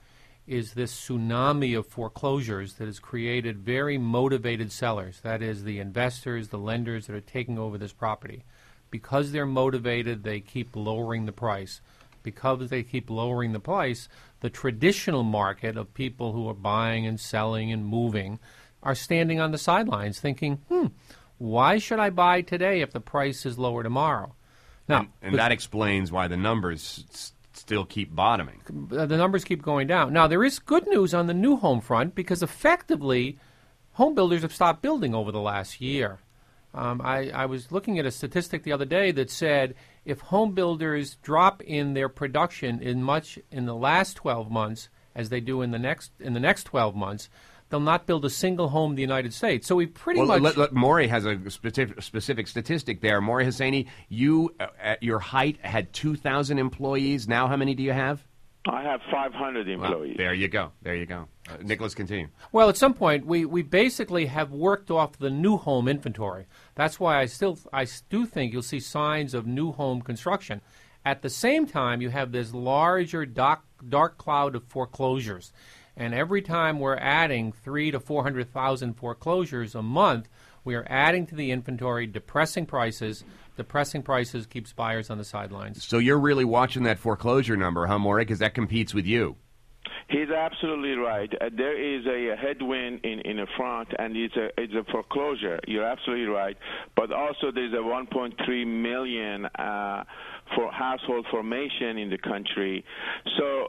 is this tsunami of foreclosures that has created very motivated sellers. That is, the investors, the lenders that are taking over this property. Because they're motivated, they keep lowering the price. Because they keep lowering the price, the traditional market of people who are buying and selling and moving are standing on the sidelines thinking, why should I buy today if the price is lower tomorrow? Now, and that explains why the numbers still keep bottoming. The numbers keep going down. Now, there is good news on the new home front because effectively home builders have stopped building over the last year. I was looking at a statistic the other day that said if home builders drop in their production in the last 12 months as they do in the next 12 months, they'll not build a single home in the United States. So we pretty much... Maury has a specific statistic there. Maury Hosseini, you, at your height, had 2,000 employees. Now how many do you have? I have 500 employees. There you go. Nicholas, continue. Well, at some point, we basically have worked off the new home inventory. That's why I do think you'll see signs of new home construction. At the same time, you have this larger dark cloud of foreclosures. And every time we're adding 300,000 to 400,000 foreclosures a month, we are adding to the inventory, depressing prices. Depressing prices keeps buyers on the sidelines. So you're really watching that foreclosure number, huh, Maury? Because that competes with you. He's absolutely right. There is a headwind in the front, and it's a foreclosure. You're absolutely right. But also there's a 1.3 million for household formation in the country. So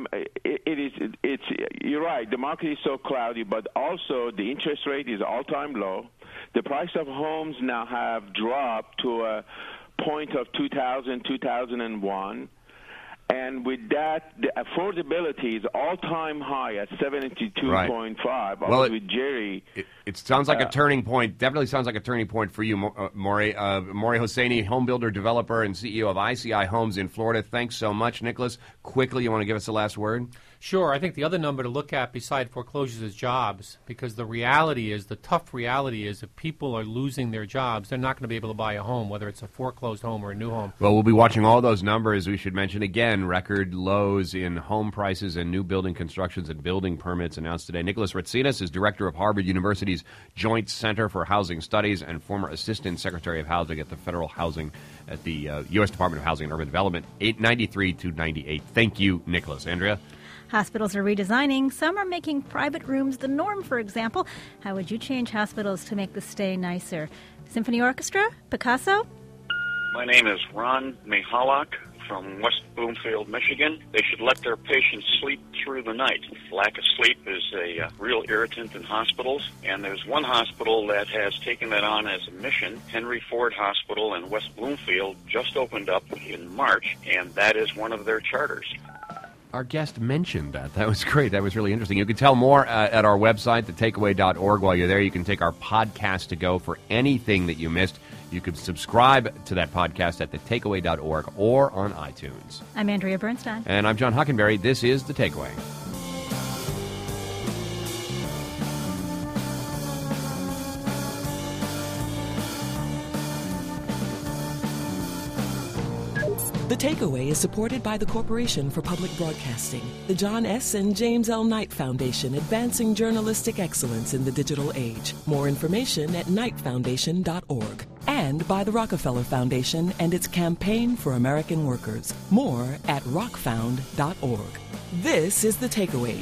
you're right. The market is so cloudy, but also the interest rate is all-time low. The price of homes now have dropped to a point of 2001. And with that, the affordability is all-time high at 72.5. Right. Well, with Jerry, it sounds like a turning point. Definitely sounds like a turning point for you, Maury. Maury Hosseini, home builder, developer, and CEO of ICI Homes in Florida. Thanks so much, Nicholas. Quickly, you want to give us the last word? Sure. I think the other number to look at beside foreclosures is jobs, because the tough reality is if people are losing their jobs, they're not going to be able to buy a home, whether it's a foreclosed home or a new home. Well, we'll be watching all those numbers. We should mention again, record lows in home prices and new building constructions and building permits announced today. Nicholas Ratsinas is director of Harvard University's Joint Center for Housing Studies and former assistant secretary of housing at the U.S. Department of Housing and Urban Development, 893 to 98. Thank you, Nicholas. Andrea? Hospitals are redesigning. Some are making private rooms the norm, for example. How would you change hospitals to make the stay nicer? Symphony Orchestra? Picasso? My name is Ron Mihalak from West Bloomfield, Michigan. They should let their patients sleep through the night. Lack of sleep is a real irritant in hospitals, and there's one hospital that has taken that on as a mission. Henry Ford Hospital in West Bloomfield just opened up in March, and that is one of their charters. Our guest mentioned that. That was great. That was really interesting. You can tell more at our website, thetakeaway.org. While you're there, you can take our podcast to go for anything that you missed. You can subscribe to that podcast at thetakeaway.org or on iTunes. I'm Andrea Bernstein. And I'm John Hockenberry. This is The Takeaway. The Takeaway is supported by the Corporation for Public Broadcasting, the John S. and James L. Knight Foundation, advancing journalistic excellence in the digital age. More information at knightfoundation.org. And by the Rockefeller Foundation and its Campaign for American Workers. More at rockfound.org. This is The Takeaway.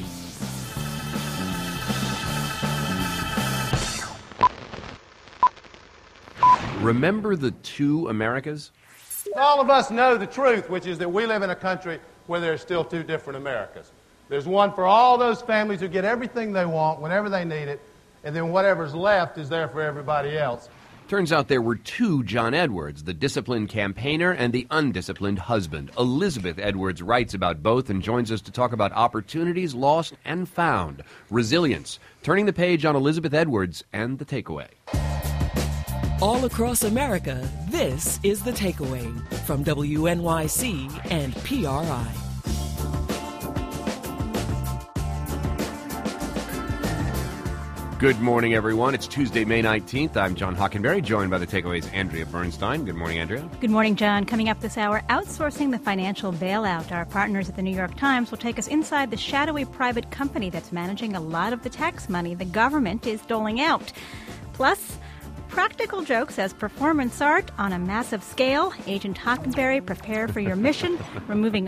Remember the two Americas? All of us know the truth, which is that we live in a country where there are still two different Americas. There's one for all those families who get everything they want whenever they need it, and then whatever's left is there for everybody else. Turns out there were two John Edwards, the disciplined campaigner and the undisciplined husband. Elizabeth Edwards writes about both and joins us to talk about opportunities lost and found, resilience, turning the page on Elizabeth Edwards and The Takeaway. All across America, this is The Takeaway from WNYC and PRI. Good morning, everyone. It's Tuesday, May 19th. I'm John Hockenberry, joined by the Takeaway's Andrea Bernstein. Good morning, Andrea. Good morning, John. Coming up this hour, outsourcing the financial bailout. Our partners at the New York Times will take us inside the shadowy private company that's managing a lot of the tax money the government is doling out. Plus, practical jokes as performance art on a massive scale. Agent Hockenberry, prepare for your mission, removing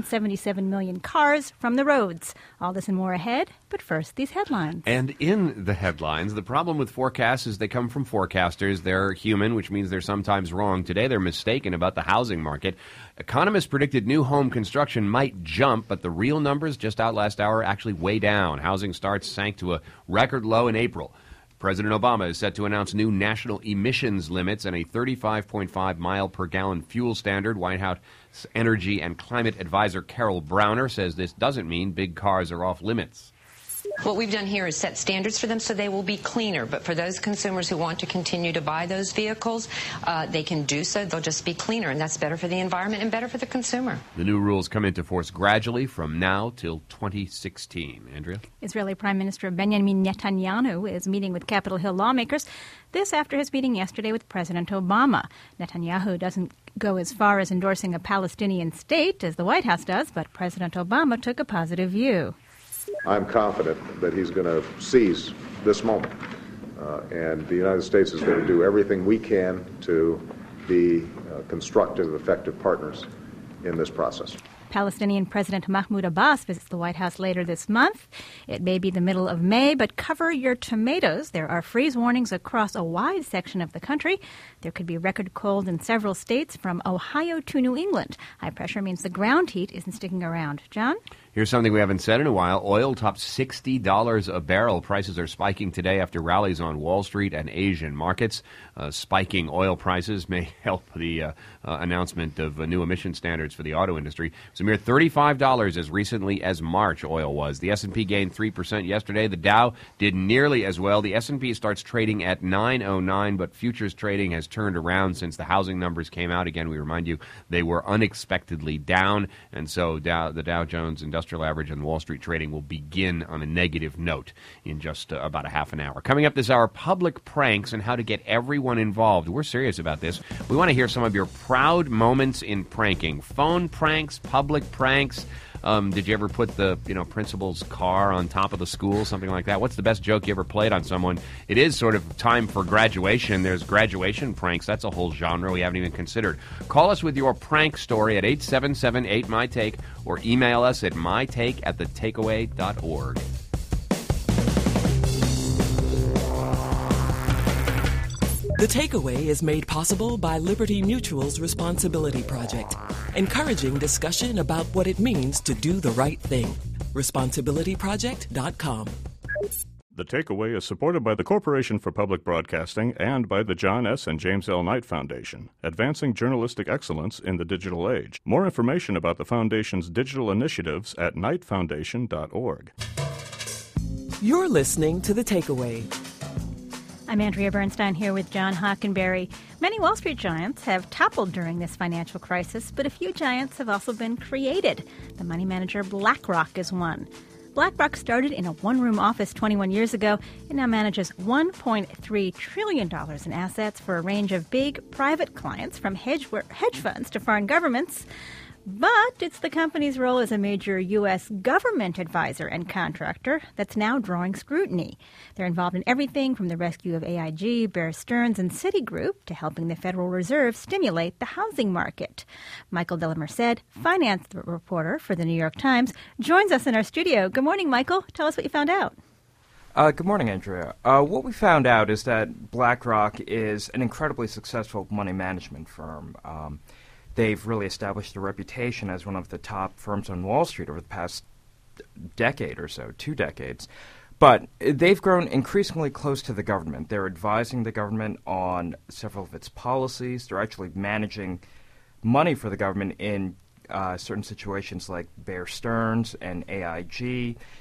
177 million cars from the roads. All this and more ahead, but first, these headlines. And in the headlines, the problem with forecasts is they come from forecasters. They're human, which means they're sometimes wrong. Today, they're mistaken about the housing market. Economists predicted new home construction might jump, but the real numbers just out last hour actually way down. Housing starts sank to a record low in April. President Obama is set to announce new national emissions limits and a 35.5 mile per gallon fuel standard. White House Energy and Climate Advisor Carol Browner says this doesn't mean big cars are off limits. What we've done here is set standards for them so they will be cleaner. But for those consumers who want to continue to buy those vehicles, they can do so. They'll just be cleaner, and that's better for the environment and better for the consumer. The new rules come into force gradually from now till 2016. Andrea? Israeli Prime Minister Benjamin Netanyahu is meeting with Capitol Hill lawmakers. This after his meeting yesterday with President Obama. Netanyahu doesn't go as far as endorsing a Palestinian state as the White House does, but President Obama took a positive view. I'm confident that he's going to seize this moment, and the United States is going to do everything we can to be constructive, effective partners in this process. Palestinian President Mahmoud Abbas visits the White House later this month. It may be the middle of May, but cover your tomatoes. There are freeze warnings across a wide section of the country. There could be record cold in several states from Ohio to New England. High pressure means the ground heat isn't sticking around. John? Here's something we haven't said in a while. Oil topped $60 a barrel. Prices are spiking today after rallies on Wall Street and Asian markets. Spiking oil prices may help the announcement of new emission standards for the auto industry. It was a mere $35 as recently as March, oil was. The S&P gained 3% yesterday. The Dow did nearly as well. The S&P starts trading at 909, but futures trading has turned around since the housing numbers came out. Again, we remind you, they were unexpectedly down, and so the Dow Jones Industrial Average and Wall Street trading will begin on a negative note in just about a half an hour. Coming up this hour, public pranks and how to get everyone involved. We're serious about this. We want to hear some of your proud moments in pranking. Phone pranks, public pranks. Did you ever put the principal's car on top of the school, something like that? What's the best joke you ever played on someone? It is sort of time for graduation. There's graduation pranks. That's a whole genre we haven't even considered. Call us with your prank story at 877-8MyTake or email us at mytake@thetakeaway.org. The Takeaway is made possible by Liberty Mutual's Responsibility Project, encouraging discussion about what it means to do the right thing. ResponsibilityProject.com. The Takeaway is supported by the Corporation for Public Broadcasting and by the John S. and James L. Knight Foundation, advancing journalistic excellence in the digital age. More information about the Foundation's digital initiatives at knightfoundation.org. You're listening to The Takeaway. I'm Andrea Bernstein here with John Hockenberry. Many Wall Street giants have toppled during this financial crisis, but a few giants have also been created. The money manager BlackRock is one. BlackRock started in a one-room office 21 years ago. It now manages $1.3 trillion in assets for a range of big private clients, from hedge funds to foreign governments. But it's the company's role as a major U.S. government advisor and contractor that's now drawing scrutiny. They're involved in everything from the rescue of AIG, Bear Stearns, and Citigroup to helping the Federal Reserve stimulate the housing market. Michael De La Merced, finance reporter for the New York Times, joins us in our studio. Good morning, Michael. Tell us what you found out. Good morning, Andrea. What we found out is that BlackRock is an incredibly successful money management firm. They've really established a reputation as one of the top firms on Wall Street over the past decade or so, 2 decades. But they've grown increasingly close to the government. They're advising the government on several of its policies. They're actually managing money for the government in certain situations like Bear Stearns and AIG.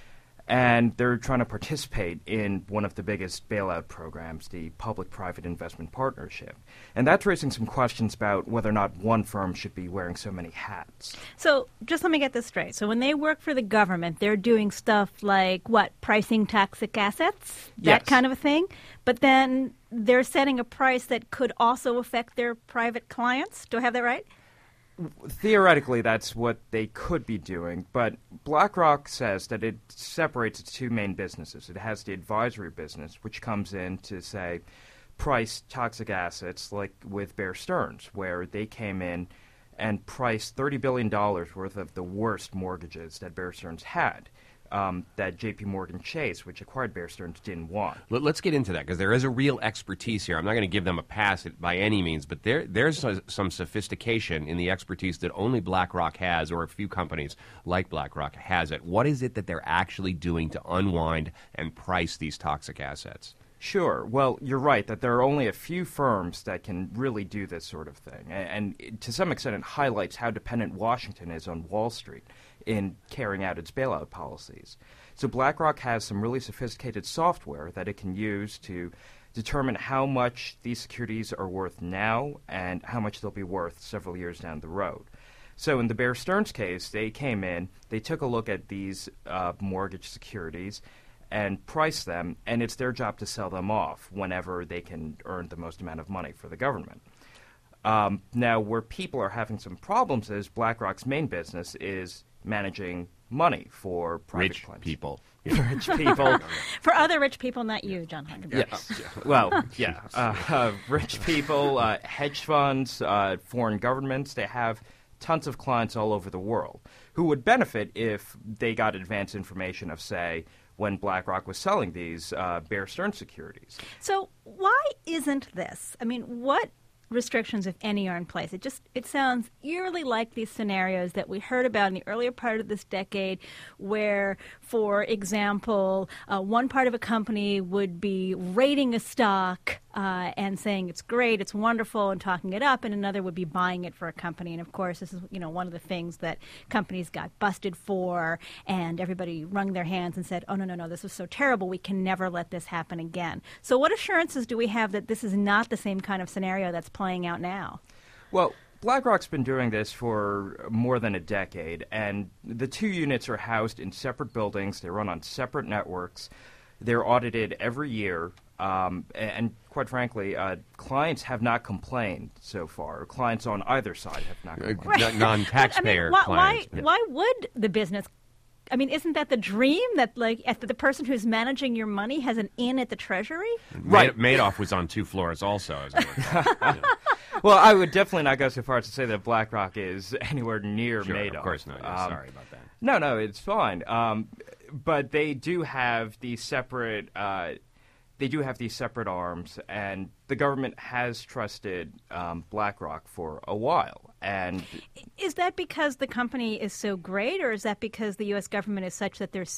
And they're trying to participate in one of the biggest bailout programs, the Public-Private Investment Partnership. And that's raising some questions about whether or not one firm should be wearing so many hats. So just let me get this straight. So when they work for the government, they're doing stuff like, what, pricing toxic assets? That Yes. kind of a thing? But then they're setting a price that could also affect their private clients? Do I have that right? Theoretically, that's what they could be doing, but BlackRock says that it separates its two main businesses. It has the advisory business, which comes in to, say, price toxic assets, like with Bear Stearns, where they came in and priced $30 billion worth of the worst mortgages that Bear Stearns had. That J.P. Morgan Chase, which acquired Bear Stearns, didn't want. Let's get into that, because there is a real expertise here. I'm not going to give them a pass by any means, but there's some sophistication in the expertise that only BlackRock has, or a few companies like BlackRock has it. What is it that they're actually doing to unwind and price these toxic assets? Sure. Well, you're right that there are only a few firms that can really do this sort of thing. And to some extent, it highlights how dependent Washington is on Wall Street in carrying out its bailout policies. So BlackRock has some really sophisticated software that it can use to determine how much these securities are worth now and how much they'll be worth several years down the road. So in the Bear Stearns case, they came in, they took a look at these mortgage securities and price them, and it's their job to sell them off whenever they can earn the most amount of money for the government. Now, where people are having some problems is BlackRock's main business is managing money for private Rich clients. people. Rich people. For other rich people, not you, John Hunter. Well, yeah. Rich people, hedge funds, foreign governments, they have tons of clients all over the world who would benefit if they got advance information of, say, when BlackRock was selling these Bear Stearns securities. So why isn't this? I mean, what restrictions, if any, are in place? It sounds eerily like these scenarios that we heard about in the earlier part of this decade where, for example, one part of a company would be rating a stock and saying it's great, it's wonderful, and talking it up, and another would be buying it for a company. And, of course, this is one of the things that companies got busted for, and everybody wrung their hands and said, oh, no, this was so terrible, we can never let this happen again. So what assurances do we have that this is not the same kind of scenario that's playing out now? Well, BlackRock's been doing this for more than a decade, and the two units are housed in separate buildings. They run on separate networks. They're audited every year, and quite frankly, clients have not complained so far. Clients on either side have not complained. Non-taxpayer clients. Why would the business? I mean, isn't that the dream that, like, the person who's managing your money has an in at the Treasury? Right. Madoff was on 2 floors also. As it were. Well, I would definitely not go so far as to say that BlackRock is anywhere near Sure, Madoff. of course not. Yeah, sorry about that. No, it's fine. But they do have these separate. They do have these separate arms, and the government has trusted BlackRock for a while. And is that because the company is so great, or is that because the U.S. government is such that the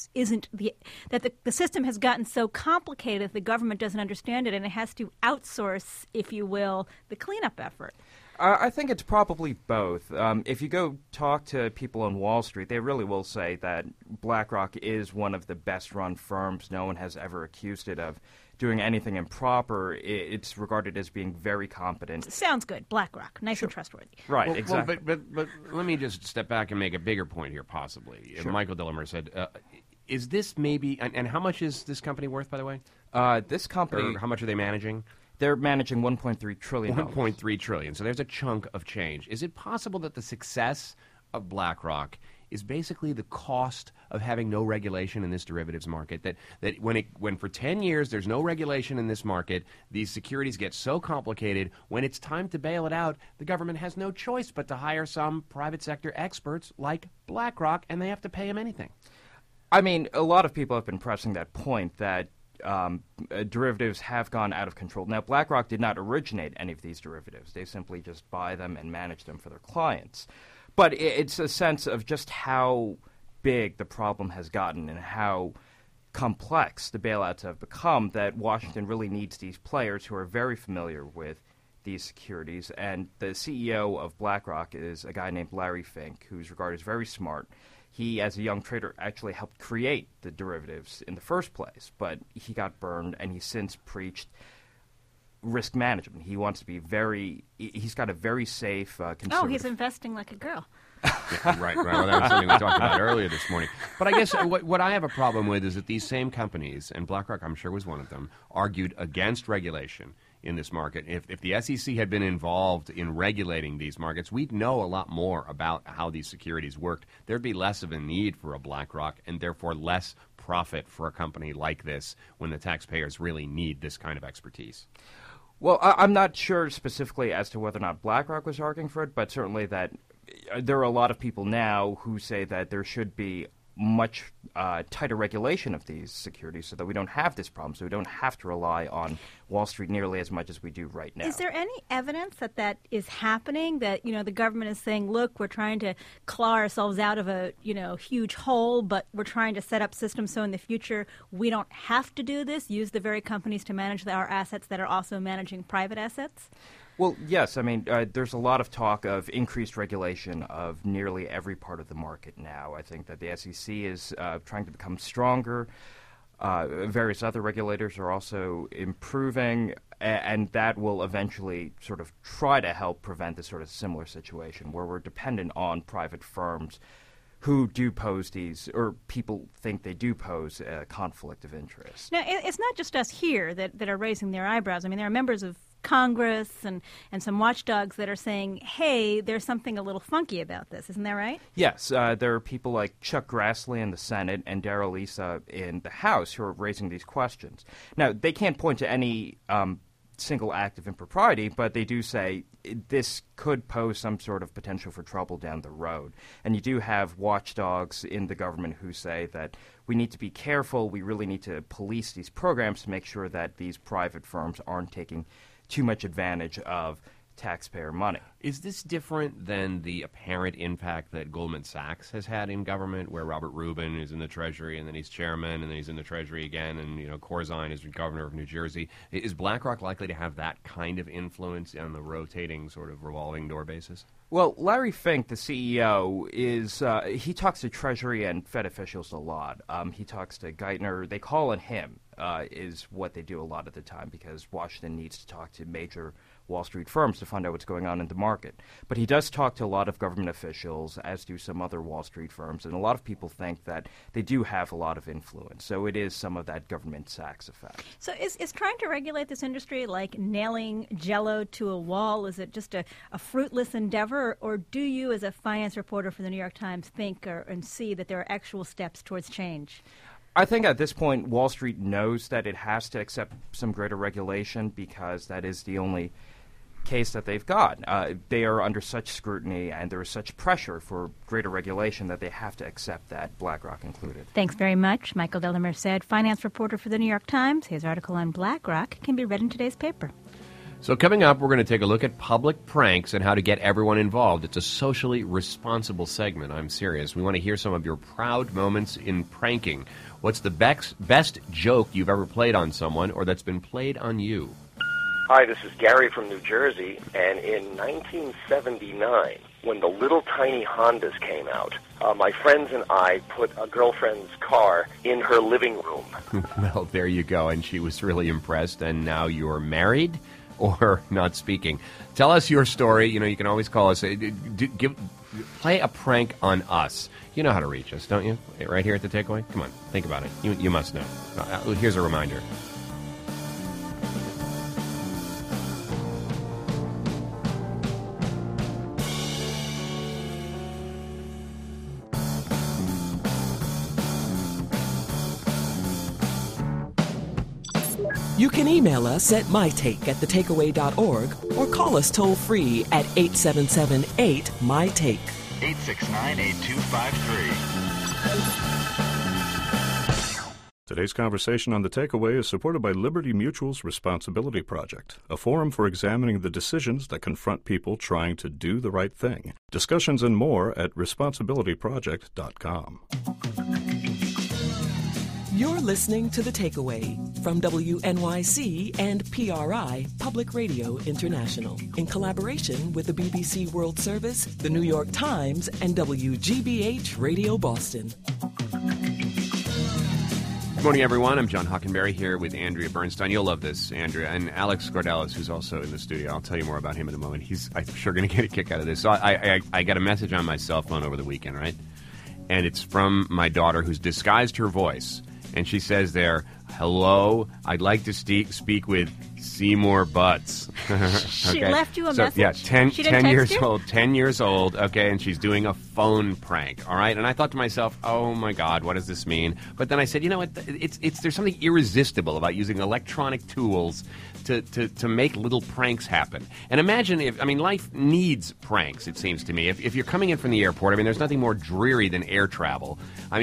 system has gotten so complicated that the government doesn't understand it and it has to outsource, if you will, the cleanup effort? I think it's probably both. If you go talk to people on Wall Street, they really will say that BlackRock is one of the best-run firms. No one has ever accused it of doing anything improper. It's regarded as being very competent. Sounds good. BlackRock. Nice and trustworthy. Right, exactly. But let me just step back and make a bigger point here, possibly. Sure. Michael Delamere said, is this maybe, and how much is this company worth, by the way? This company... Or how much are they managing? They're managing $1.3 trillion. $1.3 trillion. So there's a chunk of change. Is it possible that the success of BlackRock is basically the cost of having no regulation in this derivatives market? That when for 10 years there's no regulation in this market, these securities get so complicated, when it's time to bail it out, the government has no choice but to hire some private sector experts like BlackRock, and they have to pay them anything. I mean, a lot of people have been pressing that point that derivatives have gone out of control. Now, BlackRock did not originate any of these derivatives. They simply just buy them and manage them for their clients. But it's a sense of just how big the problem has gotten and how complex the bailouts have become that Washington really needs these players who are very familiar with these securities. And the CEO of BlackRock is a guy named Larry Fink, who's regarded as very smart. He, as a young trader, actually helped create the derivatives in the first place, but he got burned, and he's since preached risk management. He wants to be he's got a very safe, conservative... Oh, he's investing like a girl. Right. Well, that was something we talked about earlier this morning. But I guess what I have a problem with is that these same companies, and BlackRock, I'm sure, was one of them, argued against regulation in this market. If the SEC had been involved in regulating these markets, we'd know a lot more about how these securities worked. There'd be less of a need for a BlackRock, and therefore less profit for a company like this when the taxpayers really need this kind of expertise. Well, I'm not sure specifically as to whether or not BlackRock was arguing for it, but certainly that there are a lot of people now who say that there should be much tighter regulation of these securities so that we don't have this problem, so we don't have to rely on Wall Street nearly as much as we do right now. Is there any evidence that is happening, that, the government is saying, look, we're trying to claw ourselves out of a, huge hole, but we're trying to set up systems so in the future we don't have to do this, use the very companies to manage our assets that are also managing private assets? Well, yes. I mean, there's a lot of talk of increased regulation of nearly every part of the market now. I think that the SEC is trying to become stronger. Various other regulators are also improving, and that will eventually sort of try to help prevent this sort of similar situation where we're dependent on private firms who do pose these, or people think they do pose a conflict of interest. Now, it's not just us here that are raising their eyebrows. I mean, there are members of Congress and some watchdogs that are saying, hey, there's something a little funky about this. Isn't that right? Yes. There are people like Chuck Grassley in the Senate and Darrell Issa in the House who are raising these questions. Now, they can't point to any single act of impropriety, but they do say this could pose some sort of potential for trouble down the road. And you do have watchdogs in the government who say that we need to be careful, we really need to police these programs to make sure that these private firms aren't taking too much advantage of taxpayer money. Is this different than the apparent impact that Goldman Sachs has had in government, where Robert Rubin is in the Treasury and then he's chairman and then he's in the Treasury again, and Corzine is governor of New Jersey? Is BlackRock likely to have that kind of influence on the rotating sort of revolving door basis? Well, Larry Fink, the CEO, he talks to Treasury and Fed officials a lot. He talks to Geithner. They call on him, is what they do a lot of the time, because Washington needs to talk to major Wall Street firms to find out what's going on in the market. But he does talk to a lot of government officials, as do some other Wall Street firms, and a lot of people think that they do have a lot of influence. So it is some of that government Sachs effect. So is trying to regulate this industry like nailing Jell-O to a wall? Is it just a fruitless endeavor, or do you, as a finance reporter for the New York Times, think and see that there are actual steps towards change? I think at this point, Wall Street knows that it has to accept some greater regulation because that is the only case that they've got. They are under such scrutiny and there is such pressure for greater regulation that they have to accept that, BlackRock included. Thanks very much. Michael Delamerced, finance reporter for the New York Times. His article on BlackRock can be read in today's paper. So coming up, we're going to take a look at public pranks and how to get everyone involved. It's a socially responsible segment. I'm serious. We want to hear some of your proud moments in pranking. What's the best joke you've ever played on someone or that's been played on you? Hi, this is Gary from New Jersey, and in 1979, when the little tiny Hondas came out, my friends and I put a girlfriend's car in her living room. Well, there you go, and she was really impressed, and now you're married or not speaking. Tell us your story. You can always call us. Play a prank on us. You know how to reach us, don't you? Right here at The Takeaway? Come on, think about it. You must know. Here's a reminder. You can email us at mytake@thetakeaway.org or call us toll-free at 877-8-MY-TAKE. 869-8253. Today's conversation on The Takeaway is supported by Liberty Mutual's Responsibility Project, a forum for examining the decisions that confront people trying to do the right thing. Discussions and more at responsibilityproject.com. You're listening to The Takeaway from WNYC and PRI, Public Radio International, in collaboration with the BBC World Service, the New York Times, and WGBH Radio Boston. Good morning, everyone. I'm John Hockenberry here with Andrea Bernstein. You'll love this, Andrea. And Alex Scordalis, who's also in the studio. I'll tell you more about him in a moment. He's, I'm sure, going to get a kick out of this. So I got a message on my cell phone over the weekend, right? And it's from my daughter, who's disguised her voice. And she says there, "Hello, I'd like to speak with Seymour Butts." Okay? She left you a So, message? Yeah, 10 She didn't years text you? old, 10 years old, okay, and she's doing a phone prank, all right? And I thought to myself, oh, my God, what does this mean? But then I said, you know what, there's something irresistible about using electronic tools to make little pranks happen. And imagine life needs pranks, it seems to me. If you're coming in from the airport, there's nothing more dreary than air travel.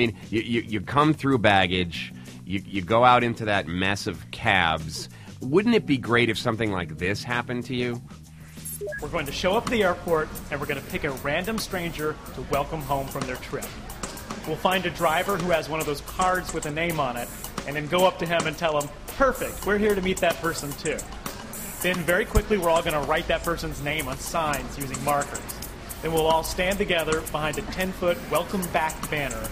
You come through baggage, you go out into that mess of cabs. Wouldn't it be great if something like this happened to you? We're going to show up at the airport, and we're going to pick a random stranger to welcome home from their trip. We'll find a driver who has one of those cards with a name on it, and then go up to him and tell him, "Perfect, we're here to meet that person too." Then very quickly, we're all going to write that person's name on signs using markers. Then we'll all stand together behind a 10-foot welcome back banner.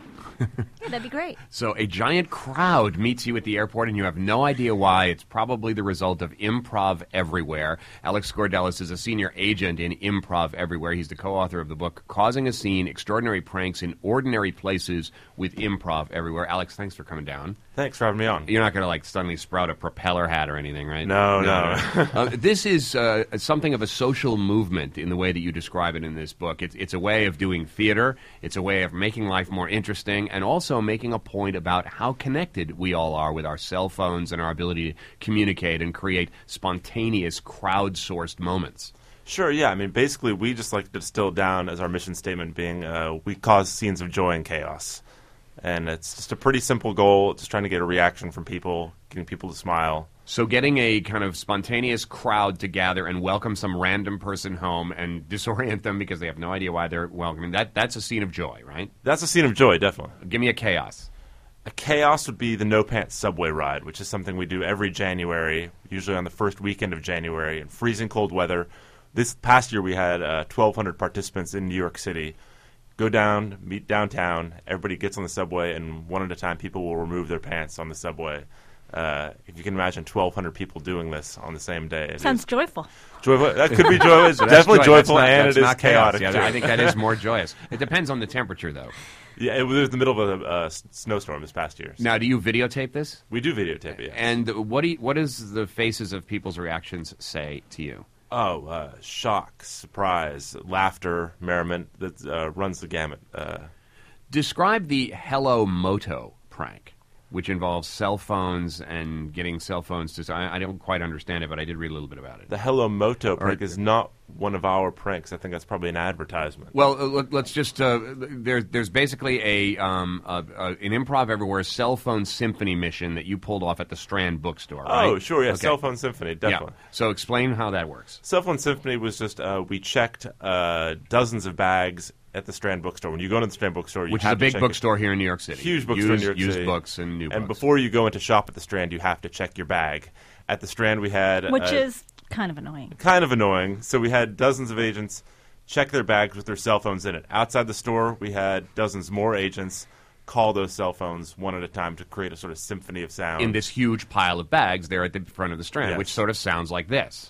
Yeah, that'd be great. So a giant crowd meets you at the airport, and you have no idea why. It's probably the result of Improv Everywhere. Alex Scordalis is a senior agent in Improv Everywhere. He's the co-author of the book Causing a Scene, Extraordinary Pranks in Ordinary Places with Improv Everywhere. Alex, thanks for coming down. Thanks for having me on. You're not going to suddenly sprout a propeller hat or anything, right? No. This is something of a social movement in the way that you describe it in this book. It's a way of doing theater. It's a way of making life more interesting, and also making a point about how connected we all are with our cell phones and our ability to communicate and create spontaneous, crowdsourced moments. Sure, yeah. Basically, we just like to distill down as our mission statement being we cause scenes of joy and chaos. And it's just a pretty simple goal, just trying to get a reaction from people, getting people to smile. So getting a kind of spontaneous crowd to gather and welcome some random person home and disorient them because they have no idea why they're welcoming, that's a scene of joy, right? That's a scene of joy, definitely. Give me a chaos. A chaos would be the No Pants subway ride, which is something we do every January, usually on the first weekend of January, in freezing cold weather. This past year we had 1,200 participants in New York City. Go down, meet downtown, everybody gets on the subway, and one at a time people will remove their pants on the subway. If you can imagine 1,200 people doing this on the same day. Sounds joyful. Joyful. That could be joyous. Definitely joyful, and it is chaotic. Yeah, I think that is more joyous. It depends on the temperature, though. Yeah, it was the middle of a snowstorm this past year. Now, do you videotape this? We do videotape it, yes. And what does the faces of people's reactions say to you? Oh, shock, surprise, laughter, merriment, that runs the gamut. Describe the Hello Moto prank, which involves cell phones and getting cell phones to... I don't quite understand it, but I did read a little bit about it. The Hello Moto prank is not one of our pranks. I think that's probably an advertisement. Well, let's just... there's basically an Improv Everywhere cell phone symphony mission that you pulled off at the Strand bookstore, right? Oh, sure, yeah, Okay. Cell Phone Symphony, definitely. Yeah. So explain how that works. Cell Phone Symphony was just, we checked dozens of bags at the Strand bookstore. When you go into the Strand bookstore, Which is a big bookstore here in New York City. Huge bookstore in New York City. Used books and new books. And before you go into shop at the Strand, you have to check your bag. At the Strand, we had... Which is kind of annoying. Kind of annoying. So we had dozens of agents check their bags with their cell phones in it. Outside the store, we had dozens more agents call those cell phones one at a time to create a sort of symphony of sound. In this huge pile of bags there at the front of the Strand, Yes. which sort of sounds like this.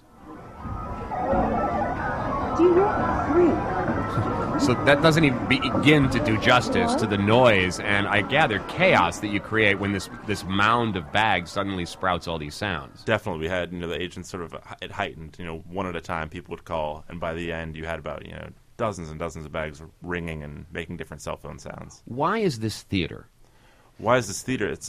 Do you want 3? So that doesn't even begin to do justice to the noise and, I gather, chaos that you create when this mound of bags suddenly sprouts all these sounds. Definitely. We had, the agents sort of, it heightened, one at a time people would call, and by the end you had about, dozens and dozens of bags ringing and making different cell phone sounds. Why is this theater? Why is this theater? It's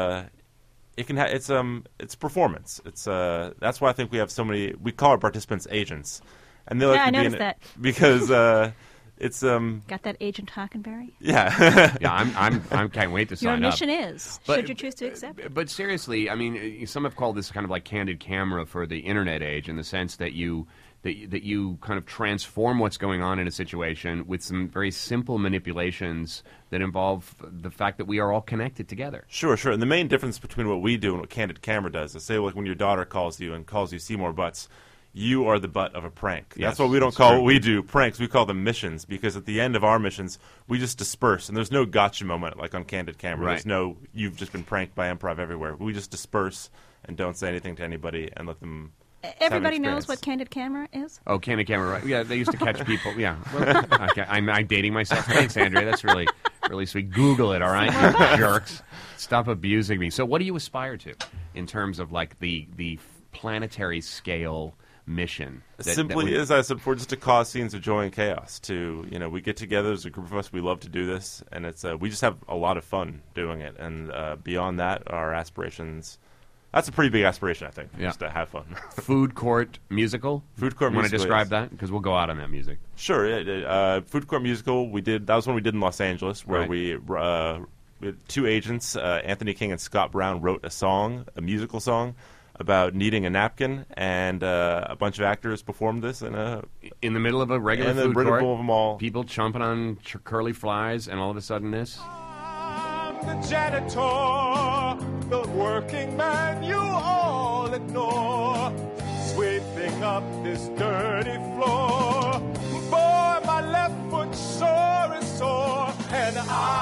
it's performance. That's why I think we have so many. We call our participants agents, and they like Yeah, to I be noticed that. because It's Got that, Agent Hockenberry? Yeah. Yeah, I can't wait to sign up. Your mission is, should you choose to accept it. But seriously, I mean, some have called this kind of like candid camera for the internet age, in the sense that you kind of transform what's going on in a situation with some very simple manipulations that involve the fact that we are all connected together. Sure. And the main difference between what we do and what Candid Camera does is, say, like when your daughter calls you Seymour Butts, you are the butt of a prank. Yes, that's what we don't call what we do pranks. We call them missions, because at the end of our missions, we just disperse, and there's no gotcha moment like on Candid Camera. Right. There's no, you've just been pranked by Improv Everywhere. We just disperse and don't say anything to anybody and let them. Everybody knows what Candid Camera is? Oh, Candid Camera, right. Yeah, they used to catch people. Yeah. Well, okay. I'm dating myself. Thanks, Andrea. That's really sweet. Google it, all right, you jerks. Stop abusing me. So what do you aspire to in terms of like the planetary scale mission? Simply, as I said before, just to cause scenes of joy and chaos. We get together as a group of us. We love to do this, and it's we just have a lot of fun doing it. And beyond that, our aspirations. That's a pretty big aspiration, I think. Yeah. Just to have fun. Food Court Musical. Food Court Musical. Want to describe that? Because we'll go out on that music. Sure. Food Court Musical. That was one we did in Los Angeles, where Right. we with two agents, Anthony King and Scott Brown, wrote a musical song about needing a napkin, and a bunch of actors performed this in the middle of a regular food court. People chomping on curly fries, and all of a sudden this. The janitor, the working man you all ignore, sweeping up this dirty floor. Boy, my left foot sore is sore, and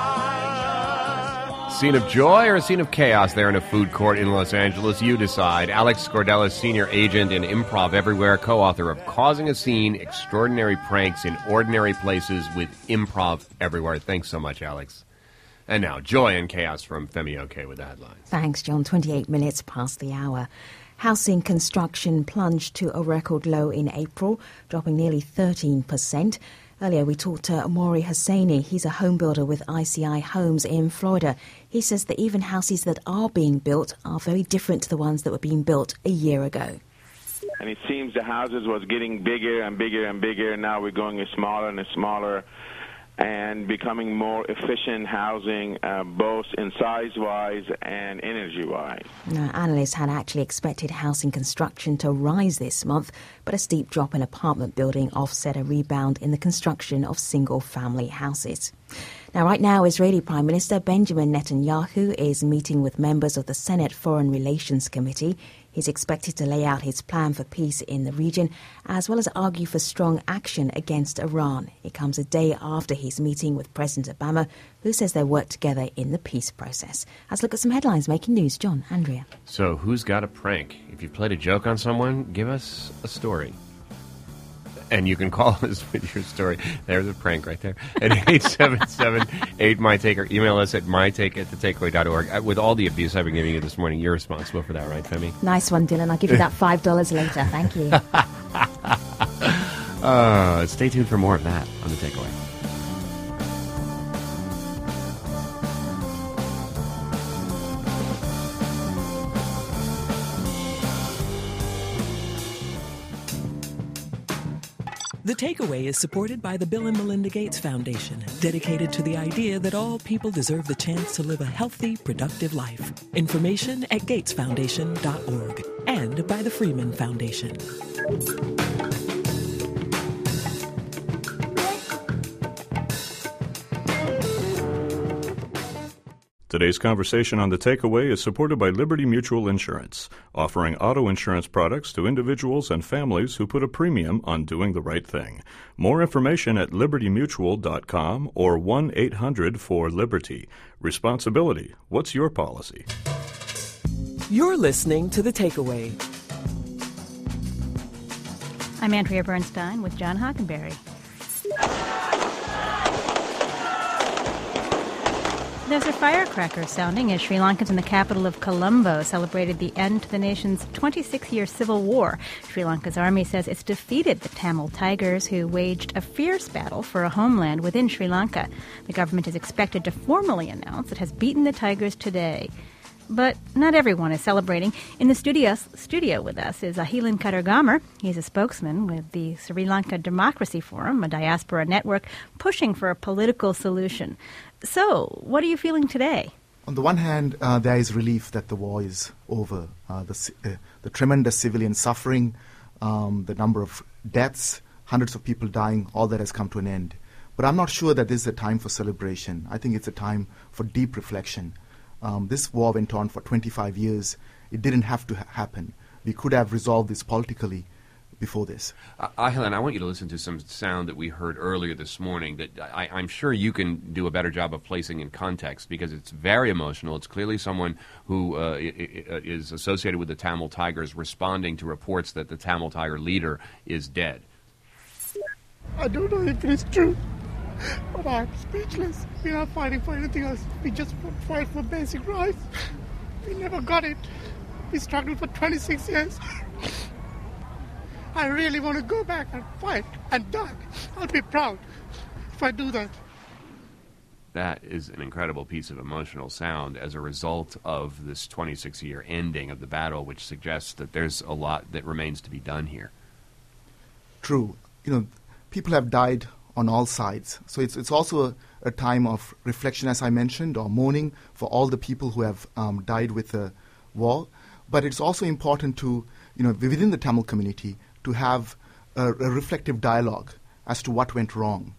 Scene of joy or a scene of chaos there in a food court in Los Angeles? You decide. Alex Scordelis, senior agent in Improv Everywhere, co-author of Causing a Scene, Extraordinary Pranks in Ordinary Places with Improv Everywhere. Thanks so much, Alex. And now, joy and chaos from Femi Oke with the headlines. Thanks, John. 28 minutes past the hour. Housing construction plunged to a record low in April, dropping nearly 13%. Earlier, we talked to Maury Hosseini. He's a home builder with ICI Homes in Florida. He says that even houses that are being built are very different to the ones that were being built a year ago. And it seems the houses was getting bigger and bigger and bigger, and now we're going smaller and smaller, and becoming more efficient housing, both in size-wise and energy-wise. Now, analysts had actually expected housing construction to rise this month, but a steep drop in apartment building offset a rebound in the construction of single-family houses. Now, right now, Israeli Prime Minister Benjamin Netanyahu is meeting with members of the Senate Foreign Relations Committee. He's expected to lay out his plan for peace in the region, as well as argue for strong action against Iran. It comes a day after his meeting with President Obama, who says they'll work together in the peace process. Let's look at some headlines making news. John, Andrea. So, who's got a prank? If you've played a joke on someone, give us a story. And you can call us with your story. There's a prank right there. At 877-8MyTake, or email us at mytake@thetakeaway.org. With all the abuse I've been giving you this morning, you're responsible for that, right, Femi? Nice one, Dylan. I'll give you that $5 later. Thank you. Stay tuned for more of that on The Takeaway. The Takeaway is supported by the Bill and Melinda Gates Foundation, dedicated to the idea that all people deserve the chance to live a healthy, productive life. Information at gatesfoundation.org, and by the Freeman Foundation. Today's conversation on The Takeaway is supported by Liberty Mutual Insurance, offering auto insurance products to individuals and families who put a premium on doing the right thing. More information at libertymutual.com or 1-800-4LIBERTY. Responsibility. What's your policy? You're listening to The Takeaway. I'm Andrea Bernstein with John Hockenberry. There's a firecracker sounding as Sri Lankans in the capital of Colombo celebrated the end to the nation's 26-year civil war. Sri Lanka's army says it's defeated the Tamil Tigers, who waged a fierce battle for a homeland within Sri Lanka. The government is expected to formally announce it has beaten the Tigers today. But not everyone is celebrating. In the studio with us is Ahilan Kadargamar. He's a spokesman with the Sri Lanka Democracy Forum, a diaspora network pushing for a political solution. So, what are you feeling today? On the one hand, there is relief that the war is over. The tremendous civilian suffering, the number of deaths, hundreds of people dying, all that has come to an end. But I'm not sure that this is a time for celebration. I think it's a time for deep reflection. This war went on for 25 years. It didn't have to happen. We could have resolved this politically before this. Ahilan, I want you to listen to some sound that we heard earlier this morning that I'm sure you can do a better job of placing in context because it's very emotional. It's clearly someone who is associated with the Tamil Tigers responding to reports that the Tamil Tiger leader is dead. I don't know if it is true. But I'm speechless. We're not fighting for anything else. We just fight for basic rights. We never got it. We struggled for 26 years. I really want to go back and fight and die. I'll be proud if I do that. That is an incredible piece of emotional sound as a result of this 26-year ending of the battle, which suggests that there's a lot that remains to be done here. True. People have died on all sides. So it's also a time of reflection, as I mentioned, or mourning for all the people who have died with the war. But it's also important to, within the Tamil community, to have a reflective dialogue as to what went wrong.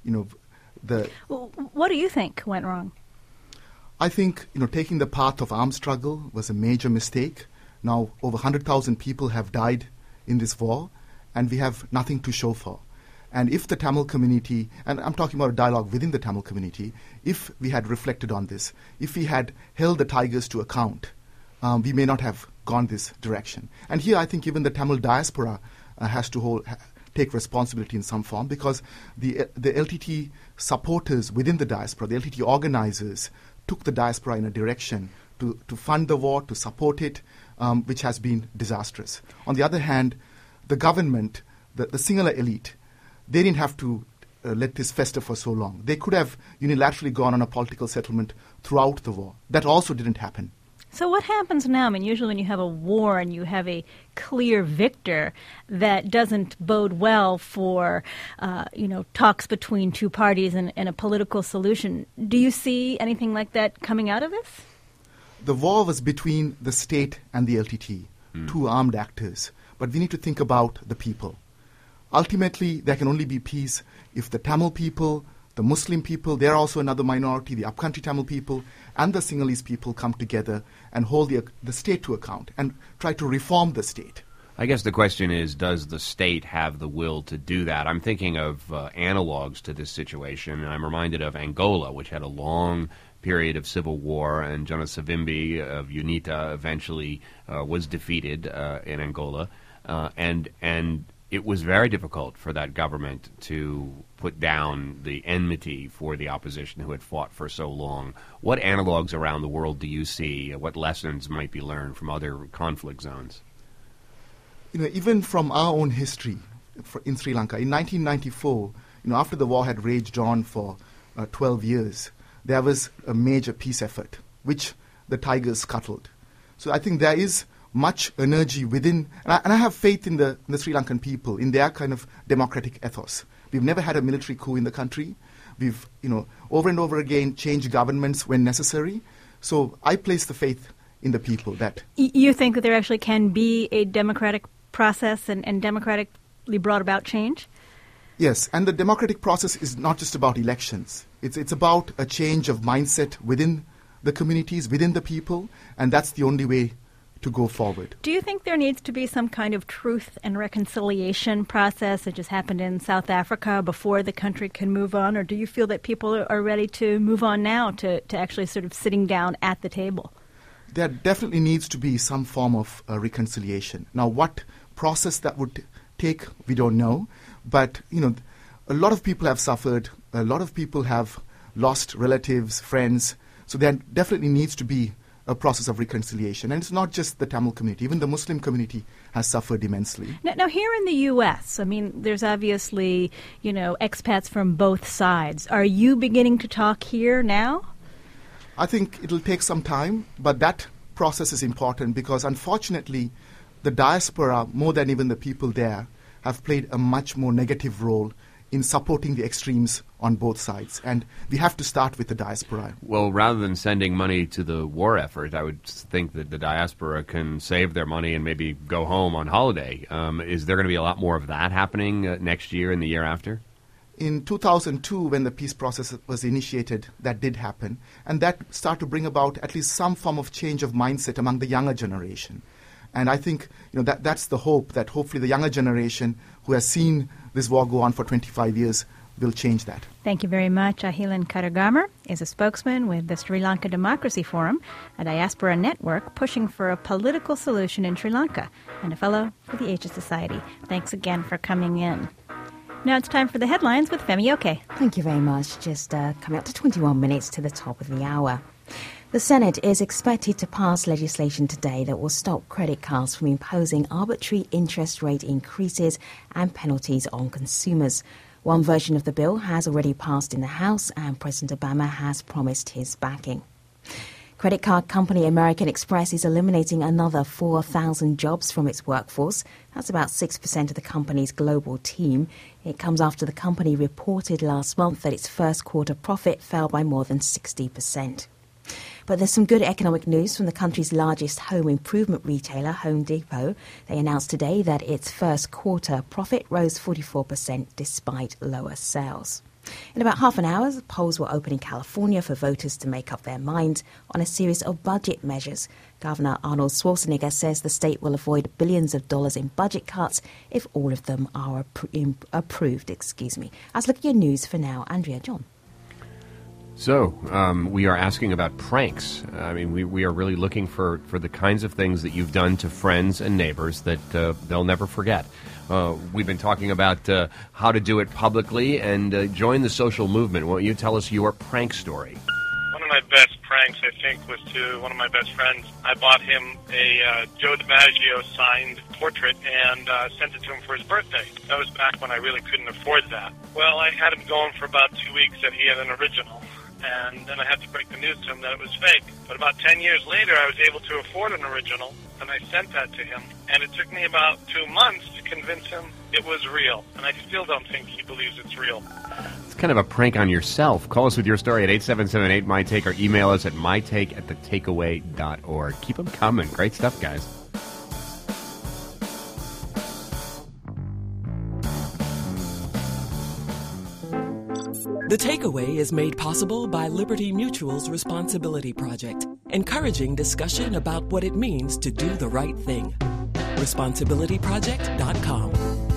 What do you think went wrong? I think, taking the path of armed struggle was a major mistake. Now, over 100,000 people have died in this war, and we have nothing to show for. And if the Tamil community, and I'm talking about a dialogue within the Tamil community, if we had reflected on this, if we had held the Tigers to account, we may not have gone this direction. And here I think even the Tamil diaspora has to take responsibility in some form because the LTT supporters within the diaspora, the LTT organizers, took the diaspora in a direction to fund the war, to support it, which has been disastrous. On the other hand, the government, the Sinhala elite, they didn't have to let this fester for so long. They could have unilaterally gone on a political settlement throughout the war. That also didn't happen. So what happens now? I mean, usually when you have a war and you have a clear victor, that doesn't bode well for, talks between two parties and a political solution. Do you see anything like that coming out of this? The war was between the state and the LTT, two armed actors. But we need to think about the people. Ultimately, there can only be peace if the Tamil people, the Muslim people, they're also another minority, the upcountry Tamil people, and the Sinhalese people come together and hold the state to account and try to reform the state. I guess the question is, does the state have the will to do that? I'm thinking of analogs to this situation, and I'm reminded of Angola, which had a long period of civil war, and Jonas Savimbi of UNITA eventually was defeated in Angola, and it was very difficult for that government to put down the enmity for the opposition who had fought for so long. What analogs around the world do you see? What lessons might be learned from other conflict zones? Even from our own history in Sri Lanka, in 1994, after the war had raged on for 12 years, there was a major peace effort, which the Tigers scuttled. So I think there is much energy within, and I have faith in the Sri Lankan people, in their kind of democratic ethos. We've never had a military coup in the country. We've, over and over again changed governments when necessary. So I place the faith in the people that... You think that there actually can be a democratic process and democratically brought about change? Yes, and the democratic process is not just about elections. It's about a change of mindset within the communities, within the people, and that's the only way to go forward. Do you think there needs to be some kind of truth and reconciliation process that just happened in South Africa before the country can move on, or do you feel that people are ready to move on now to actually sort of sitting down at the table? There definitely needs to be some form of reconciliation. Now, what process that would take, we don't know, but, a lot of people have suffered, a lot of people have lost relatives, friends, so there definitely needs to be a process of reconciliation. And it's not just the Tamil community. Even the Muslim community has suffered immensely. Now here in the U.S., I mean, there's obviously, expats from both sides. Are you beginning to talk here now? I think it'll take some time, but that process is important because, unfortunately, the diaspora, more than even the people there, have played a much more negative role in supporting the extremes on both sides. And we have to start with the diaspora. Well, rather than sending money to the war effort, I would think that the diaspora can save their money and maybe go home on holiday. Is there going to be a lot more of that happening next year and the year after? In 2002, when the peace process was initiated, that did happen. And that started to bring about at least some form of change of mindset among the younger generation. And I think that's the hope, that hopefully the younger generation who has seen this war go on for 25 years will change that. Thank you very much. Ahilan Kadagamar is a spokesman with the Sri Lanka Democracy Forum, a diaspora network pushing for a political solution in Sri Lanka, and a fellow for the Asia Society. Thanks again for coming in. Now it's time for the headlines with Femi Oke. Thank you very much. Just coming up to 21 minutes to the top of the hour. The Senate is expected to pass legislation today that will stop credit cards from imposing arbitrary interest rate increases and penalties on consumers. One version of the bill has already passed in the House, and President Obama has promised his backing. Credit card company American Express is eliminating another 4,000 jobs from its workforce. That's about 6% of the company's global team. It comes after the company reported last month that its first quarter profit fell by more than 60%. But there's some good economic news from the country's largest home improvement retailer, Home Depot. They announced today that its first quarter profit rose 44% despite lower sales. In about half an hour, the polls will open in California for voters to make up their minds on a series of budget measures. Governor Arnold Schwarzenegger says the state will avoid billions of dollars in budget cuts if all of them are approved. Let's look at your news for now. Andrea John. So, we are asking about pranks. I mean, we are really looking for the kinds of things that you've done to friends and neighbors that they'll never forget. We've been talking about how to do it publicly and join the social movement. Won't you tell us your prank story? One of my best pranks, I think, was to one of my best friends. I bought him a Joe DiMaggio signed portrait and sent it to him for his birthday. That was back when I really couldn't afford that. Well, I had him going for about 2 weeks that he had an original. And then I had to break the news to him that it was fake. But about 10 years later, I was able to afford an original, and I sent that to him. And it took me about 2 months to convince him it was real. And I still don't think he believes it's real. It's kind of a prank on yourself. Call us with your story at 877-8-MyTake or email us at mytake@thetakeaway.org. Keep them coming. Great stuff, guys. The Takeaway is made possible by Liberty Mutual's Responsibility Project, encouraging discussion about what it means to do the right thing. ResponsibilityProject.com.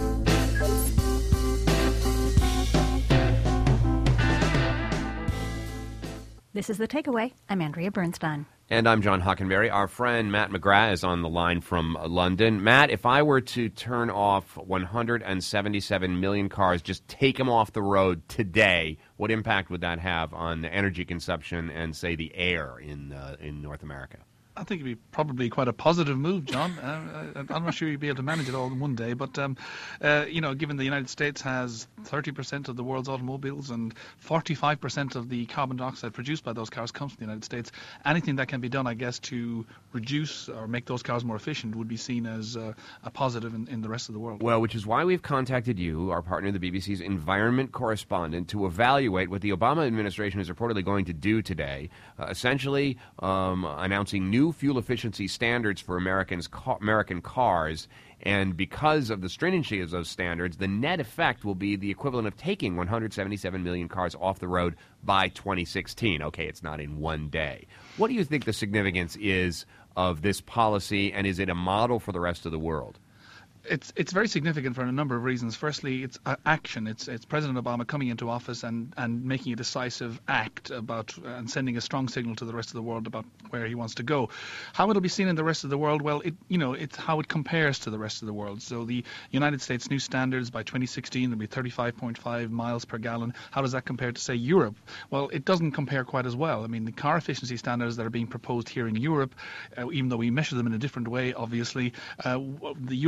This is The Takeaway. I'm Andrea Bernstein. And I'm John Hockenberry. Our friend Matt McGrath is on the line from London. Matt, if I were to turn off 177 million cars, just take them off the road today, what impact would that have on the energy consumption and, say, the air in North America? I think it'd be probably quite a positive move, John. I'm not sure you'd be able to manage it all in one day, but given the United States has 30% of the world's automobiles and 45% of the carbon dioxide produced by those cars comes from the United States, anything that can be done, I guess, to reduce or make those cars more efficient would be seen as a positive in the rest of the world. Well, which is why we've contacted you, our partner, the BBC's environment correspondent, to evaluate what the Obama administration is reportedly going to do today, essentially announcing new fuel efficiency standards for American cars, and because of the stringency of those standards, the net effect will be the equivalent of taking 177 million cars off the road by 2016. Okay, it's not in one day. What do you think the significance is of this policy, and is it a model for the rest of the world? It's very significant for a number of reasons. Firstly, it's action. It's President Obama coming into office and making a decisive act about and sending a strong signal to the rest of the world about where he wants to go. How it'll be seen in the rest of the world? Well, it's how it compares to the rest of the world. So the United States new standards by 2016 will be 35.5 miles per gallon. How does that compare to, say, Europe? Well, it doesn't compare quite as well. I mean, the car efficiency standards that are being proposed here in Europe, even though we measure them in a different way, obviously, the European car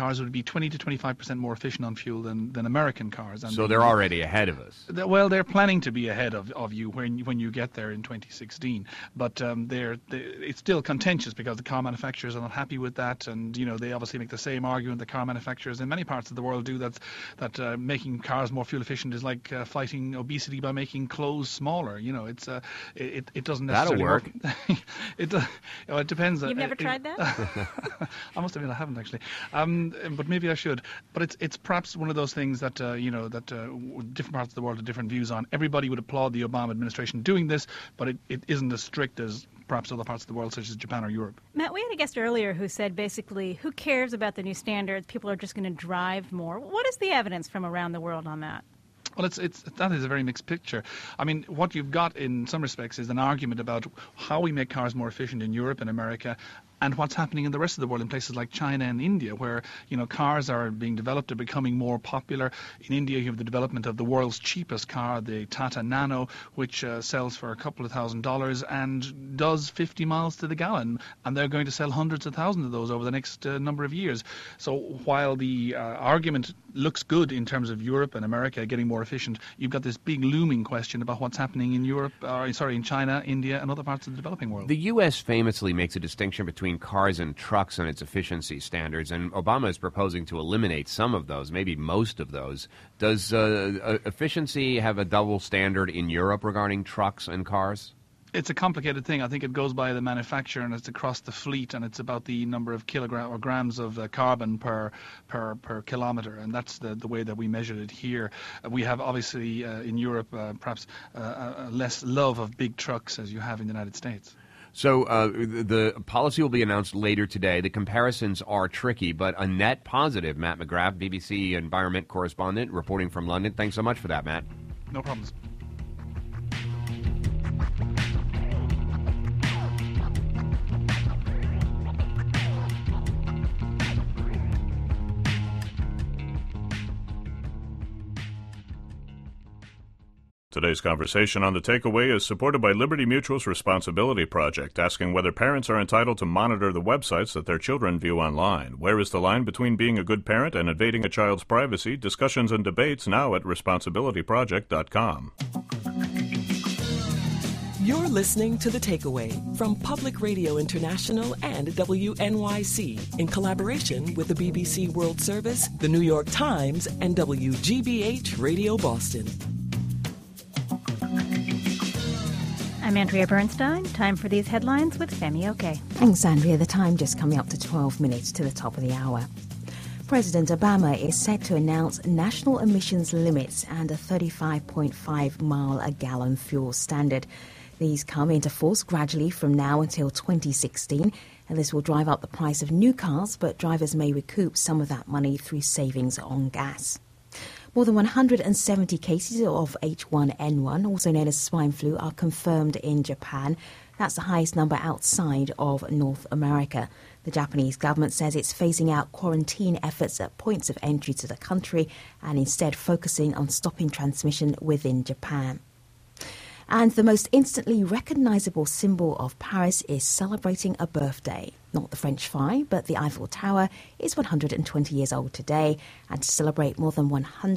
cars would be 20 to 25% more efficient on fuel than American cars. And so they're already ahead of us. Well, they're planning to be ahead of you when you get there in 2016. But it's still contentious because the car manufacturers are not happy with that, and they obviously make the same argument the car manufacturers in many parts of the world do, that making cars more fuel efficient is like fighting obesity by making clothes smaller. It doesn't necessarily That'll work. It depends. You've never tried that? I must admit I haven't actually, but maybe I should. But it's perhaps one of those things that different parts of the world have different views on. Everybody would applaud the Obama administration doing this, but it isn't as strict as perhaps other parts of the world, such as Japan or Europe. Matt, we had a guest earlier who said basically, who cares about the new standards? People are just going to drive more. What is the evidence from around the world on that? Well, that is a very mixed picture. I mean, what you've got in some respects is an argument about how we make cars more efficient in Europe and America, and what's happening in the rest of the world in places like China and India, where cars are being developed, are becoming more popular. In India, you have the development of the world's cheapest car, the Tata Nano, which sells for a couple of $1,000s and does 50 miles to the gallon, and they're going to sell hundreds of thousands of those over the next number of years. So while the argument looks good in terms of Europe and America getting more efficient, you've got this big looming question about what's happening in in China, India, and other parts of the developing world. The U.S. famously makes a distinction between cars and trucks and its efficiency standards, and Obama is proposing to eliminate some of those, maybe most of those. Does efficiency have a double standard in Europe regarding trucks and cars? It's a complicated thing. I think it goes by the manufacturer, and it's across the fleet, and it's about the number of grams of carbon per kilometre, and that's the way that we measured it here. We have obviously in Europe perhaps less love of big trucks as you have in the United States. So the policy will be announced later today. The comparisons are tricky, but a net positive. Matt McGrath, BBC Environment correspondent, reporting from London. Thanks so much for that, Matt. No problems. Today's conversation on The Takeaway is supported by Liberty Mutual's Responsibility Project, asking whether parents are entitled to monitor the websites that their children view online. Where is the line between being a good parent and invading a child's privacy? Discussions and debates now at responsibilityproject.com. You're listening to The Takeaway from Public Radio International and WNYC in collaboration with the BBC World Service, the New York Times, and WGBH Radio Boston. I'm Andrea Bernstein. Time for these headlines with Femi Oke. Thanks, Andrea. The time just coming up to 12 minutes to the top of the hour. President Obama is set to announce national emissions limits and a 35.5 mile a gallon fuel standard. These come into force gradually from now until 2016, and this will drive up the price of new cars, but drivers may recoup some of that money through savings on gas. More than 170 cases of H1N1, also known as swine flu, are confirmed in Japan. That's the highest number outside of North America. The Japanese government says it's phasing out quarantine efforts at points of entry to the country and instead focusing on stopping transmission within Japan. And the most instantly recognisable symbol of Paris is celebrating a birthday. Not the French fry, but the Eiffel Tower is 120 years old today. And to celebrate, more than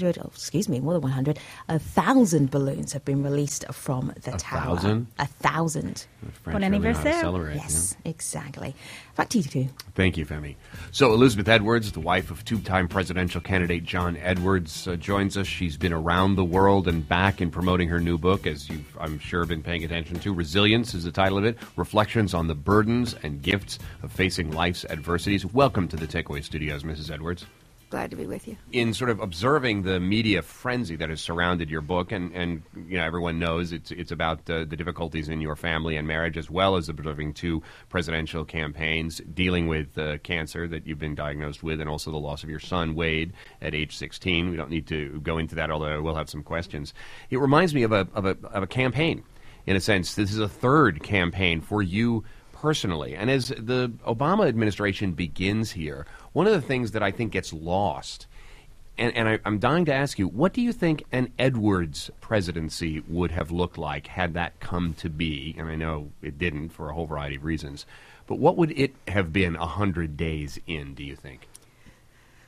1,000 balloons have been released from the tower. 1,000? 1,000. Bon anniversaire. Yes, exactly. Back to you two. Thank you, Femi. So Elizabeth Edwards, the wife of two-time presidential candidate John Edwards, joins us. She's been around the world and back in promoting her new book, as you've, I'm sure, been paying attention to. Resilience is the title of it. Reflections on the burdens and gifts of facing life's adversities. Welcome to the Takeaway Studios, Mrs. Edwards. Glad to be with you. In sort of observing the media frenzy that has surrounded your book, and you know, everyone knows it's about the difficulties in your family and marriage, as well as observing two presidential campaigns, dealing with cancer that you've been diagnosed with, and also the loss of your son, Wade, at age 16. We don't need to go into that, although I will have some questions. It reminds me of a campaign, in a sense. This is a third campaign for you personally. And as the Obama administration begins here, one of the things that I think gets lost, and I'm dying to ask you, what do you think an Edwards presidency would have looked like had that come to be? And I know it didn't for a whole variety of reasons. But what would it have been 100 days in, do you think?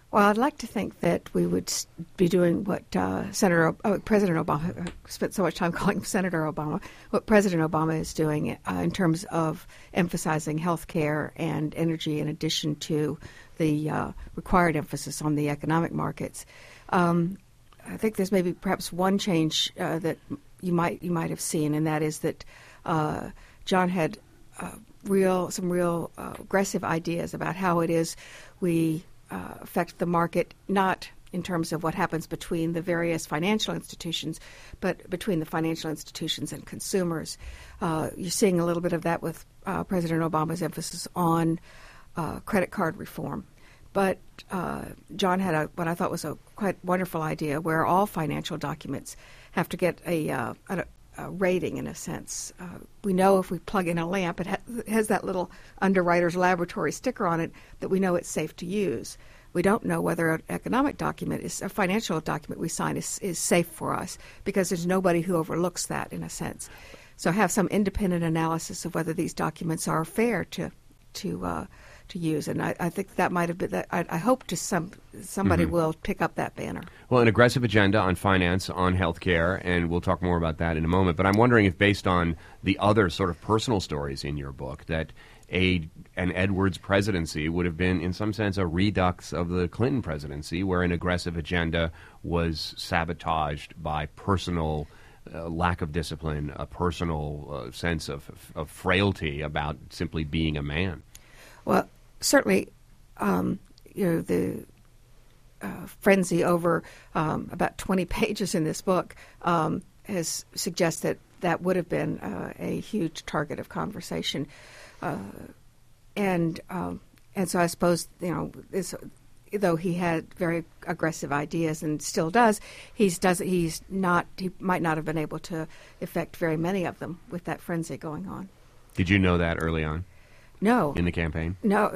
Well, I'd like to think that we would be doing what President Obama spent so much time calling Senator Obama, what President Obama is doing in terms of emphasizing health care and energy in addition to the required emphasis on the economic markets. I think there's maybe perhaps one change that you might have seen, and that is that John had some real aggressive ideas about how it is we affect the market, not in terms of what happens between the various financial institutions, but between the financial institutions and consumers. You're seeing a little bit of that with President Obama's emphasis on credit card reform. But John had what I thought was a quite wonderful idea where all financial documents have to get a rating, in a sense. We know if we plug in a lamp, it has that little underwriter's laboratory sticker on it that we know it's safe to use. We don't know whether an economic document, a financial document we sign is safe for us, because there's nobody who overlooks that, in a sense. So have some independent analysis of whether these documents are fair to use, and I think that might have been that. I hope somebody will pick up that banner. Well, an aggressive agenda on finance, on healthcare, and we'll talk more about that in a moment. But I'm wondering if, based on the other sort of personal stories in your book, that an Edwards presidency would have been, in some sense, a redux of the Clinton presidency, where an aggressive agenda was sabotaged by personal lack of discipline, a personal sense of frailty about simply being a man. Well, certainly, the frenzy over about 20 pages in this book suggests that would have been a huge target of conversation, and so I suppose though he had very aggressive ideas and still does, he might not have been able to effect very many of them with that frenzy going on. Did you know that early on? No. In the campaign? No.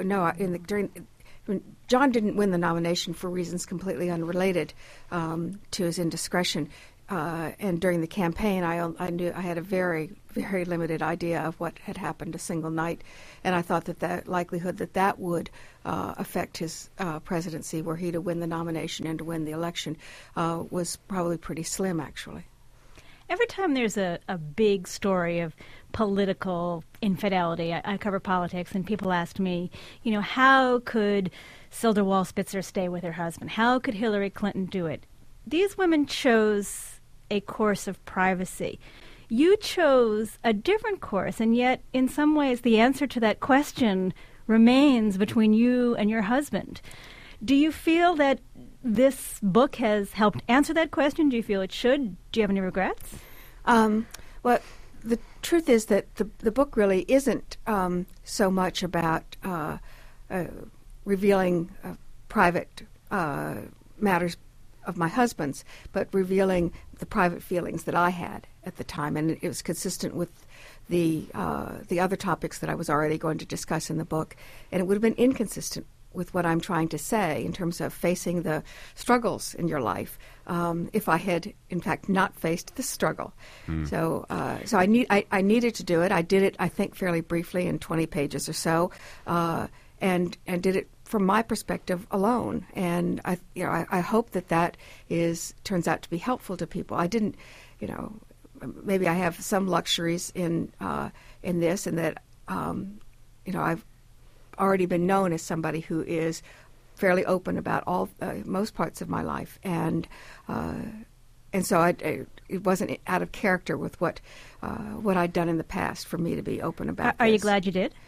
John didn't win the nomination for reasons completely unrelated to his indiscretion. And during the campaign, I knew I had a very, very limited idea of what had happened a single night, and I thought that likelihood that would affect his presidency, were he to win the nomination and to win the election, was probably pretty slim, actually. Every time there's a big story of political infidelity, I cover politics, and people ask me, how could Silda Wall-Spitzer stay with her husband? How could Hillary Clinton do it? These women chose a course of privacy. You chose a different course, and yet, in some ways, the answer to that question remains between you and your husband. Do you feel that this book has helped answer that question? Do you feel it should? Do you have any regrets? Well, the truth is that the book really isn't so much about revealing private matters of my husband's, but revealing the private feelings that I had at the time, and it was consistent with the other topics that I was already going to discuss in the book, and it would have been inconsistent with what I'm trying to say in terms of facing the struggles in your life, if I had, in fact, not faced the struggle. So I needed to do it. I did it, I think, fairly briefly in 20 pages or so, and did it from my perspective alone. And I hope that turns out to be helpful to people. I didn't, maybe I have some luxuries in this, and that I've already been known as somebody who is fairly open about most parts of my life, and so it wasn't out of character with what I'd done in the past for me to be open about. Are you glad you did?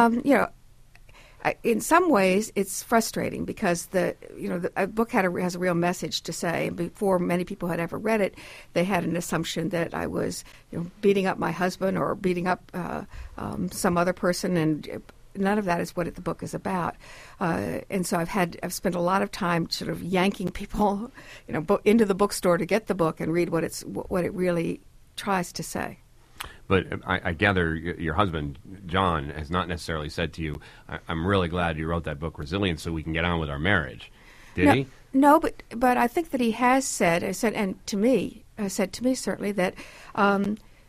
In some ways, it's frustrating because the book has a real message to say. Before many people had ever read it, they had an assumption that I was beating up my husband or beating up some other person, and none of that is what the book is about. And so I've spent a lot of time sort of yanking people, into the bookstore to get the book and read what it really tries to say. But I gather your husband, John, has not necessarily said to you, I'm really glad you wrote that book, Resilience, so we can get on with our marriage. Did he? No, but I think that he has said to me certainly that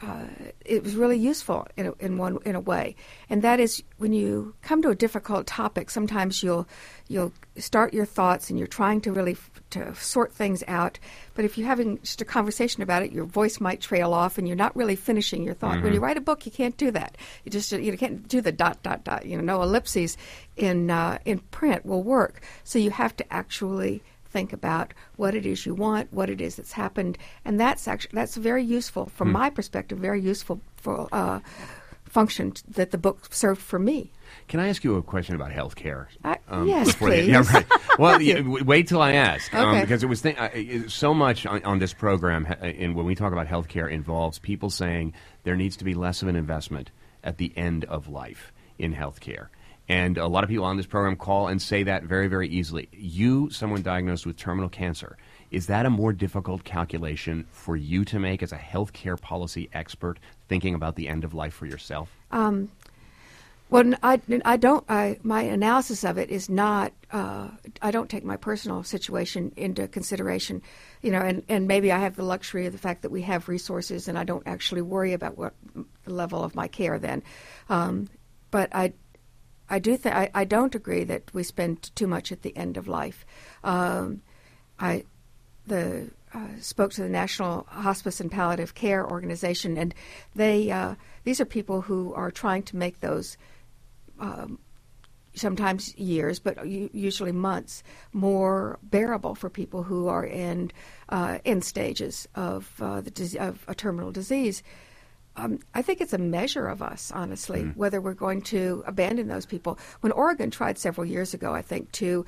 it was really useful in a way, and that is when you come to a difficult topic. Sometimes you'll start your thoughts and you're trying to really to sort things out. But if you're having just a conversation about it, your voice might trail off, and you're not really finishing your thought. When you write a book, you can't do that. You can't do the ... No ellipses in print will work. So you have to actually think about what it is you want, what it is that's happened, and that's very useful from my perspective. Very useful for function that the book served for me. Can I ask you a question about health care? Yes, please. Yeah, right. Well, wait till I ask. Okay. Because it was so much on this program, when we talk about health care, involves people saying there needs to be less of an investment at the end of life in health care. And a lot of people on this program call and say that very, very easily. You, someone diagnosed with terminal cancer, is that a more difficult calculation for you to make as a healthcare policy expert, thinking about the end of life for yourself? Well, I don't. My analysis of it is not. I don't take my personal situation into consideration, and maybe I have the luxury of the fact that we have resources, and I don't actually worry about what the level of my care then. But I don't agree that we spend too much at the end of life. I spoke to the National Hospice and Palliative Care Organization, and these are people who are trying to make those sometimes years, but usually months, more bearable for people who are in end stages of a terminal disease. I think it's a measure of us, honestly, whether we're going to abandon those people. When Oregon tried several years ago, I think, to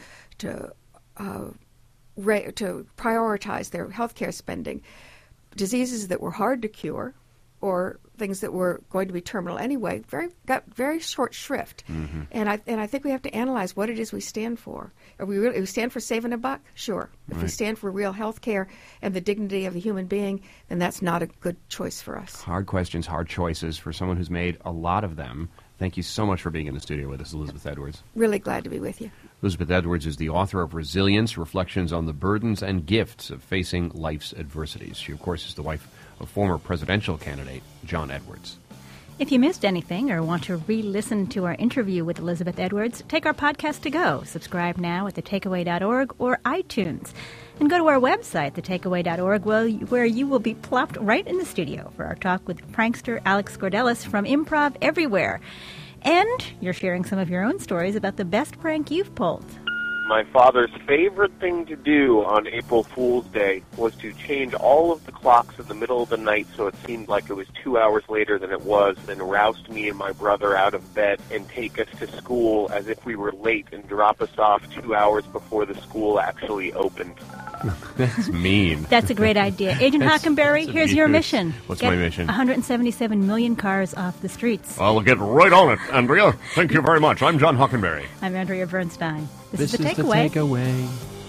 prioritize their health care spending, diseases that were hard to cure or things that were going to be terminal anyway got very short shrift. And I think we have to analyze what it is we stand for. Are we stand for saving a buck? Sure. If we stand for real health care and the dignity of a human being, then that's not a good choice for us. Hard questions, hard choices for someone who's made a lot of them. Thank you so much for being in the studio with us, Elizabeth Edwards. Really glad to be with you. Elizabeth Edwards is the author of Resilience, Reflections on the Burdens and Gifts of Facing Life's Adversities. She, of course, is the wife of former presidential candidate John Edwards. If you missed anything or want to re-listen to our interview with Elizabeth Edwards, take our podcast to go. Subscribe now at thetakeaway.org or iTunes. And go to our website, thetakeaway.org, where you will be plopped right in the studio for our talk with prankster Alex Gordelis from Improv Everywhere. And you're sharing some of your own stories about the best prank you've pulled. My father's favorite thing to do on April Fool's Day was to change all of the clocks in the middle of the night so it seemed like it was 2 hours later than it was, then roust me and my brother out of bed and take us to school as if we were late and drop us off 2 hours before the school actually opened. That's mean. That's a great idea. Agent Hockenberry, here's your mission. What's my mission? 177 million cars off the streets. I'll get right on it, Andrea. Thank you very much. I'm John Hockenberry. I'm Andrea Bernstein. This is The Takeaway. The Takeaway.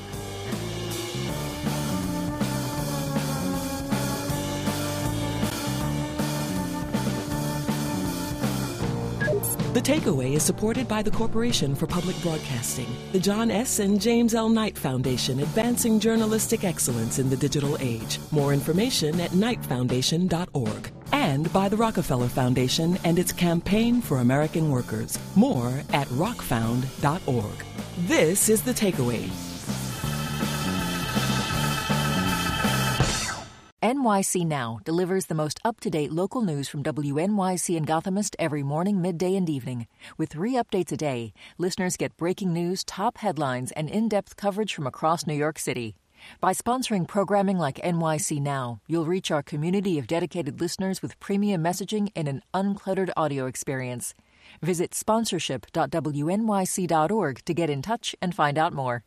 The Takeaway is supported by the Corporation for Public Broadcasting, the John S. and James L. Knight Foundation, advancing journalistic excellence in the digital age. More information at knightfoundation.org. And by the Rockefeller Foundation and its Campaign for American Workers. More at rockfound.org. This is The Takeaway. NYC Now delivers the most up-to-date local news from WNYC and Gothamist every morning, midday, and evening. With 3 updates a day, listeners get breaking news, top headlines, and in-depth coverage from across New York City. By sponsoring programming like NYC Now, you'll reach our community of dedicated listeners with premium messaging and an uncluttered audio experience. Visit sponsorship.wnyc.org to get in touch and find out more.